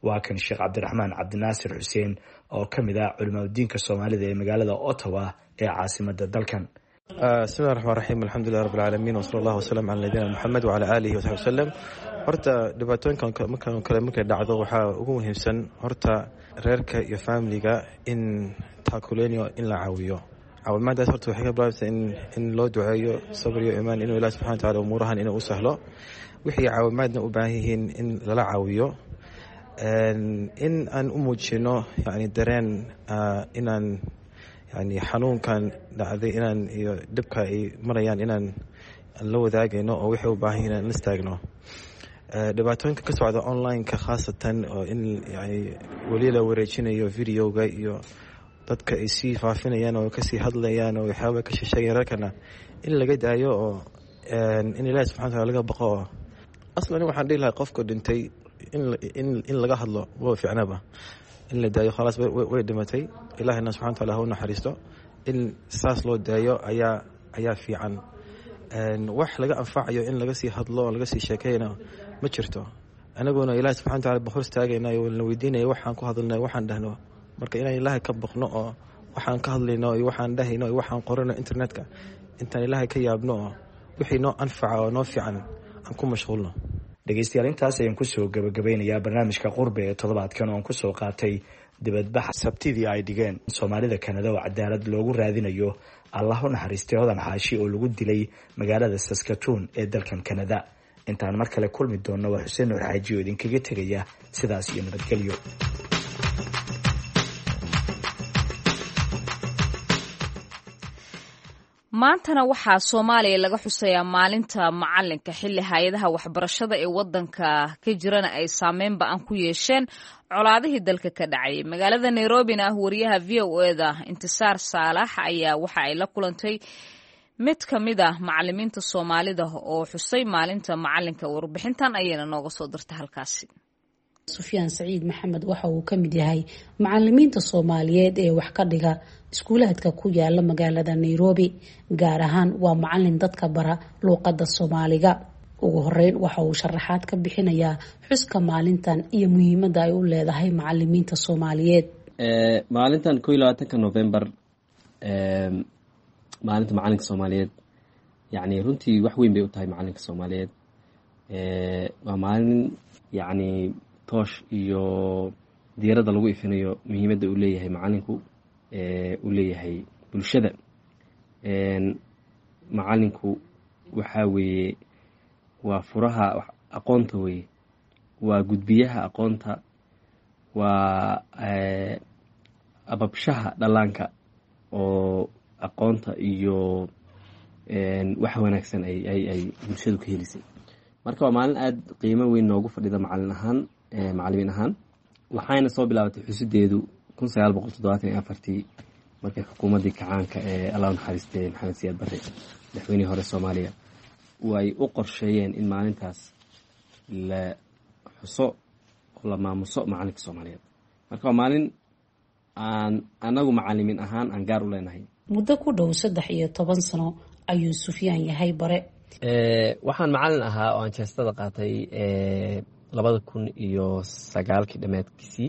waa kan sheekh cabdiraxmaan cabdinaasir xuseen oo ka mid ah culimaadudiinka soomaalida ee magaalada Ottawa ee caasimada dalkan. bismillahi raxmaan raxiim alxamdulilahi rabbil caalamiin wasala allahu wasalam cala nabiyina maxamed wacala aalihi wasaxbi wasalam. horta dhibaatooyinkan markan kale markay dhacdo waxaa ugu muhiimsan horta reerka iyo familiga in taakuleeniyo in la caawiyo. caawimaadaas horta waxay ka bilaabeysaa in in loo duceeyo sabir iyo iimaan inuu ilaahi subxana watacaala umuurahan inuu u sahlo. wixii caawimaadna u baahan yihiin in lala caawiyo. in aan u muujino yani dareen inaan yani xanuunkan dhacday inaan iyo dhibka ay marayaan inaan la wadaagayno oo waxay u baahan yihiin inaan la istaagno. dhibaatooyinka ka socda online-ka khaasatan oo in yani weli la wareejinayo videoga iyo dadka ay sii faafinayaan oo kasii hadlayaan oo waxyaaba ka shisheeya reerkana in laga daayo oo in ilaahi subxana wataala laga baqo. aslan waxaan dhihi lahaa qofka dhintay in laga hadlo waa ficnaba in la daayo khalaas way dhimatay ilaahina subxana wataala ha u naxariisto. in saas loo daayo ayaa ayaa fiican. wax laga anfacayo in laga sii hadlo oo laga sii sheekeyna ma jirto. anaguna ilaahi subxana wataala ba hor istaagaynayo la weydiinayo waxaan ku hadalnayo waxaan dhahno. marka inaan ilaahay ka baqno oo waxaan ka hadlayno iyo waxaan dhahayno iyo waxaan qorano internetka intaan ilaahay ka yaabno oo wixii noo anfaca oo noo fiican aan ku mashquulno. dhegeystayaal intaas ayaan kusoo gabagabeynayaa barnaamijka qurbe ee toddobaadkan oo aan kusoo qaatay dibadbax sabtidii ay dhigeen soomaalida Kanada oo cadaalad loogu raadinayo allah u naxariistay hodan xaashi oo lagu dilay magaalada Saskatoon ee dalkan Kanada. intaan mar kale kulmi doono waa Xuseen Nuur Xaaji oo idinkaga tegaya sidaas iyo nabadgelyo. maantana waxaa Soomaaliya laga xusayaa maalinta macalinka xilli hay'adaha waxbarashada ee wadanka ka jirana ay saameyn ba'an ku yeesheen colaadihii dalka ka dhacay. magaalada Nairobi-na wariyaha V O A-da Intisaar Saalax ayaa waxa ay la kulantay mid ka mid ah macallimiinta Soomaalida oo xusay maalinta macalinka. warbixintan ayayna nooga soo dirtay halkaasi. Sufyaan Saciid Maxamed waxa uu ka mid yahay macallimiinta Soomaaliyeed ee wax ka dhiga iskuulaadka ku yaala magaalada Nairobi. gaar ahaan waa macallin dadka bara luqadda Soomaaliga. ugu horeyn waxa uu sharaxaad ka bixinayaa xuska maalintan iyo muhiimadda ay u leedahay macallimiinta Soomaaliyeed. ee maalintan kow iyo labaatanka November ee maalinta macalinka Soomaaliyeed yani runtii wax weyn bay u tahay macalinka Soomaaliyeed. ee waa maalin yani toosh iyo diirada lagu ifinayo muhiimadda uu leeyahay macalinku ee uu leeyahay bulshada. een macalinku waxa weeye waa furaha aqoonta weeye, waa gudbiyaha aqoonta, waa ee ababshaha dhalaanka oo aqoonta iyo een wax wanaagsan ay ay ay bulshadu ka helisay. marka waa maalin aad qiimo weyn noogu fadhida macallin ahaan ee macallimiin ahaan. waxayna soo bilaabatay xusideedu kun sagaal boqol toddobaatan iyo afartii markay xukuumaddii kacaanka ee Allah u naxariistay Maxamed Siyaad Barre madaxweynihii hore Soomaaliya way u qorsheeyeen in maalintaas la xuso oo la maamuso macalinka Soomaaliyeed. marka waa maalin aan anagu macallimiin ahaan aan gaar u leenahay. muddo ku dhow saddex iyo toban sano ayuu Sufyaan yahay bare. ee waxaan macallin ahaa oo aan jeestada qaatay ee labada kun iyo sagaalkii dhameedkiisii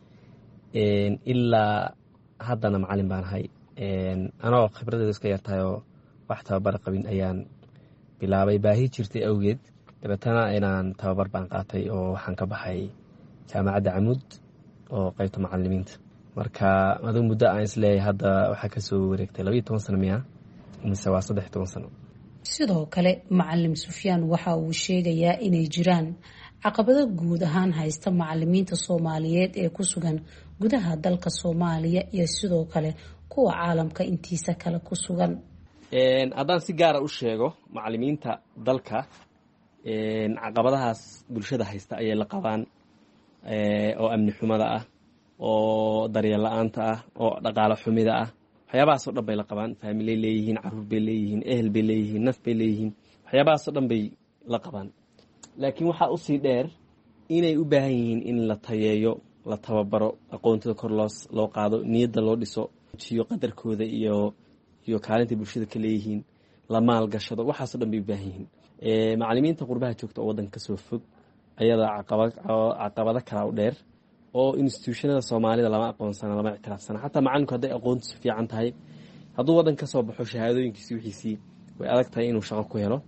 een ilaa haddana macallin baan ahay. een anoo khibradeedu iska yartahay oo wax tababar qabin ayaan bilaabay baahi jirtay awgeed. dabeetana inaan tababar baan qaatay oo waxaan ka baxay jaamacadda Camuud oo qaybta macallimiinta. marka adigu muddo aan isleeyahay hadda waxaa kasoo wareegtay laba iyo toban sano miya mise waa saddex iyo toban sano. sidoo kale macallim Sufyaan waxa uu sheegayaa inay jiraan caqabado guud ahaan haysta macallimiinta Soomaaliyeed ee ku sugan gudaha dalka Soomaaliya iyo sidoo kale kuwa caalamka intiisa kale ku sugan. een haddaan si gaar ah u sheego macallimiinta dalka een caqabadahaas bulshada haysta ayay la qabaan ee oo amni xumada ah, oo daryeel la'aanta ah, oo dhaqaale xumida ah. waxyaabahaas oo dhan bay la qabaan. faamiley leeyihiin, caruur bay leeyihiin, ehel bay leeyihiin, naf bay leeyihiin. waxyaabahaas oo dhan bay la qabaan. laakiin waxaa usii dheer inay u baahan yihiin in la tayeeyo, la tababaro, aqoontooda kor loo loo qaado, niyadda loo dhiso, iyo qadarkooda iyo iyo kaalinta bulshada ka leeyihiin, la maalgashado. waxaas oo dhan bay u baahan yihiin. ee macallimiinta qurbaha joogta oo waddanka kasoo fog ayada caqabad caqabado kala u dheer oo institutionada soomaalida lama aqoonsana lama ictiraafsana xataa macalinku hadday aqoontiisu fiican tahay hadduu waddan ka soo baxo shahaadooyinkiisi wixiisii way adag tahay inuu shaqo ku helo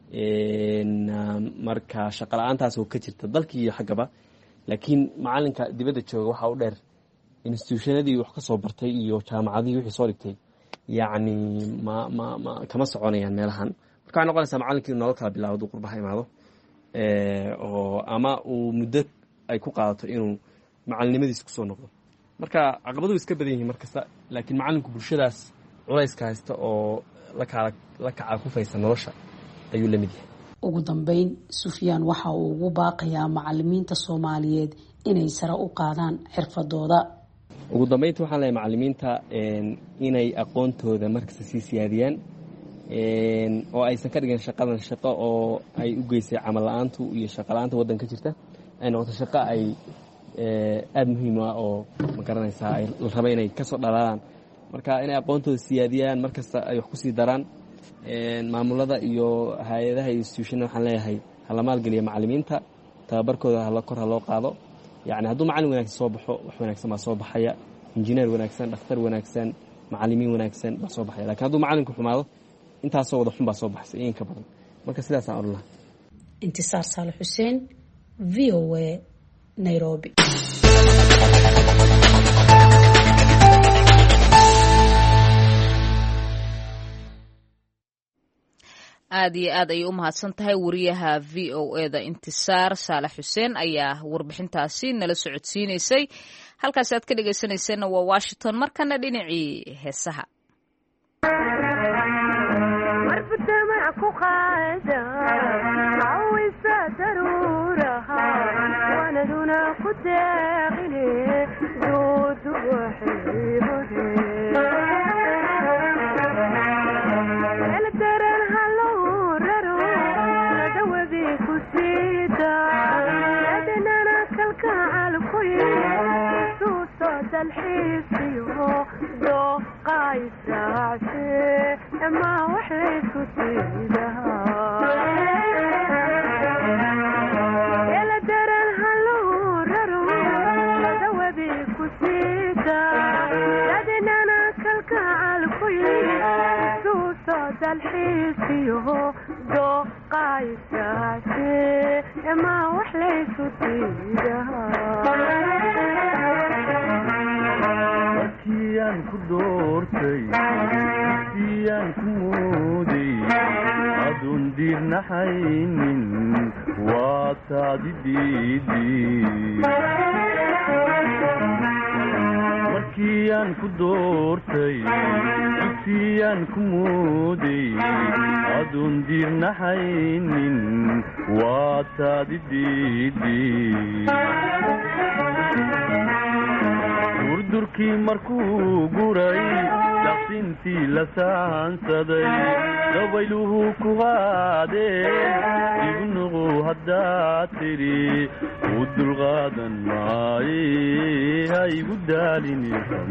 marka shaqo la-aantaas oo ka jirta dalkii iyo xaggaba laakiin macalinka dibadda jooga waxaa u dheer institutionadii wax ka soo bartay iyo jaamacadihii wixii soo dhigtay yacni ma ma ma kama soconayaan meelahan marka waxay noqonaysaa macalinkii inuu nolol kala bilaabo hadduu qurbaha imaado oo ama uu muddo ay ku qaadato inuu macalinimadiis kusoo noqdo marka caqabaduhu iska badan yihiin markasta laakiin macalinku bulshadaas culayska haysta oo la kala la kaca ku faysan nolosha ayuu la mid yahay ugu dambeyn Sufyaan waxa uu ugu baaqayaa macallimiinta Soomaaliyeed inay sare u qaadaan xirfadooda ugu dambeyntii waxaan leeyahay macallimiinta inay aqoontooda markasta sii siyaadiyaan oo aysan ka dhigin shaqadan shaqo oo ay u geysay camal la'aantu iyo shaqo la'aanta waddanka jirta ay noqoto shaqo ay aada muhiim ah oo ma garanaysaa ay la raba inay kasoo dhalaalaan marka inay aqoontooda siyaadiyaan markasta ay wax kusii daraan maamulada iyo hay-adaha iyo institutionna waxaan leeyahay hala maalgeliya macallimiinta tababarkooda hala kor ha loo qaado yacni hadduu macallin wanaagsan soo baxo wax wanaagsan baa soo baxaya injineer wanaagsan dhakhtar wanaagsan macallimiin wanaagsan baa soo baxaya lakiin hadduu macallinku xumaado intaasoo wada xun baa soo baxsay iyo inka badan marka sidaasaan odhan lahaa intisaar saalax xuseen v o a nairobi aad iyo aad ayay u mahadsan tahay wariyaha v o e da intisaar saalax xuseen ayaa warbixintaasi nala socodsiinaysay halkaasi aad ka dhegaysanayseena waa washington markana dhinacii heesaha markiyaan ku doortay markiyaan ku mooday adoon diirnaxaynin waa taadi diidii markiyaan ku doortay markiyaan ku mooday adoon diirnaxaynin waa taadi diidii durdurkii markuu guray daqsintii la saansaday dabayluhu ku qaadeen igu nuqu haddaad tidhi u dulqaadan maaye ha igu daalini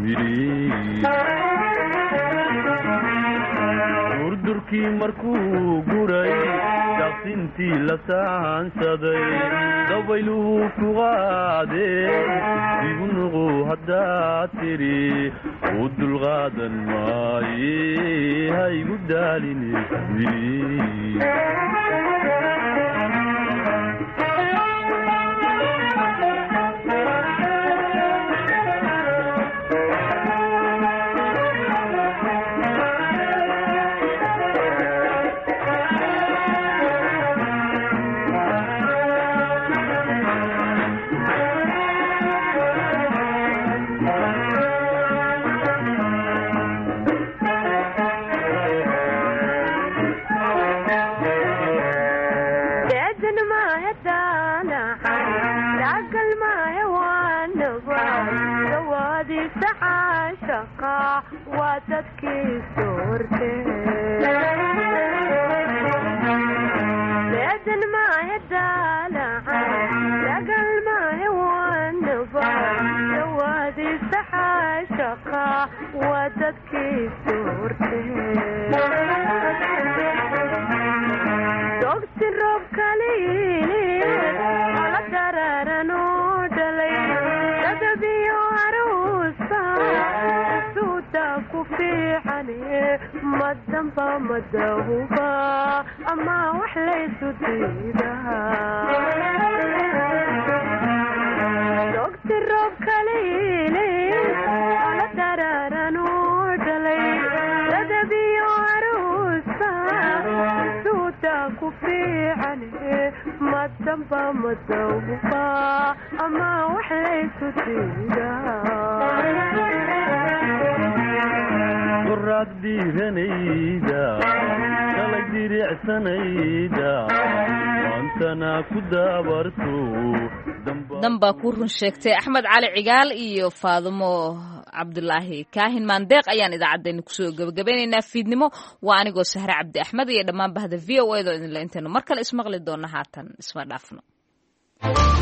durdurkii markuu guray daqsintii la saansaday dabayluhu ku qaadeen igu nuqu haddaad tidhi u dulqaadan maaye ha igu daalini Dogsi rob kaliini ala dararano dhalay damba madahuba ama wax laysu diidahaa dogti roob kaleyle ala daraaranoo dhalay dadabiyo aruusa suuda ku fiicane madamba madahuba ama wax laysu diidahaa qoraad dhiiranayda shalay diricsanayda maantana ku daabarto danbaa kuu run sheegtay axmed cali cigaal iyo faadumo cabdulaahi kaahin maandeeq ayaan idaacaddeenna kusoo gabagabeynaynaa fiidnimo waa anigoo sahre cabdi axmed iyo dhammaan bahda v o a do idinle intaynu mar kale ismaqli doonna haatan isma dhaafno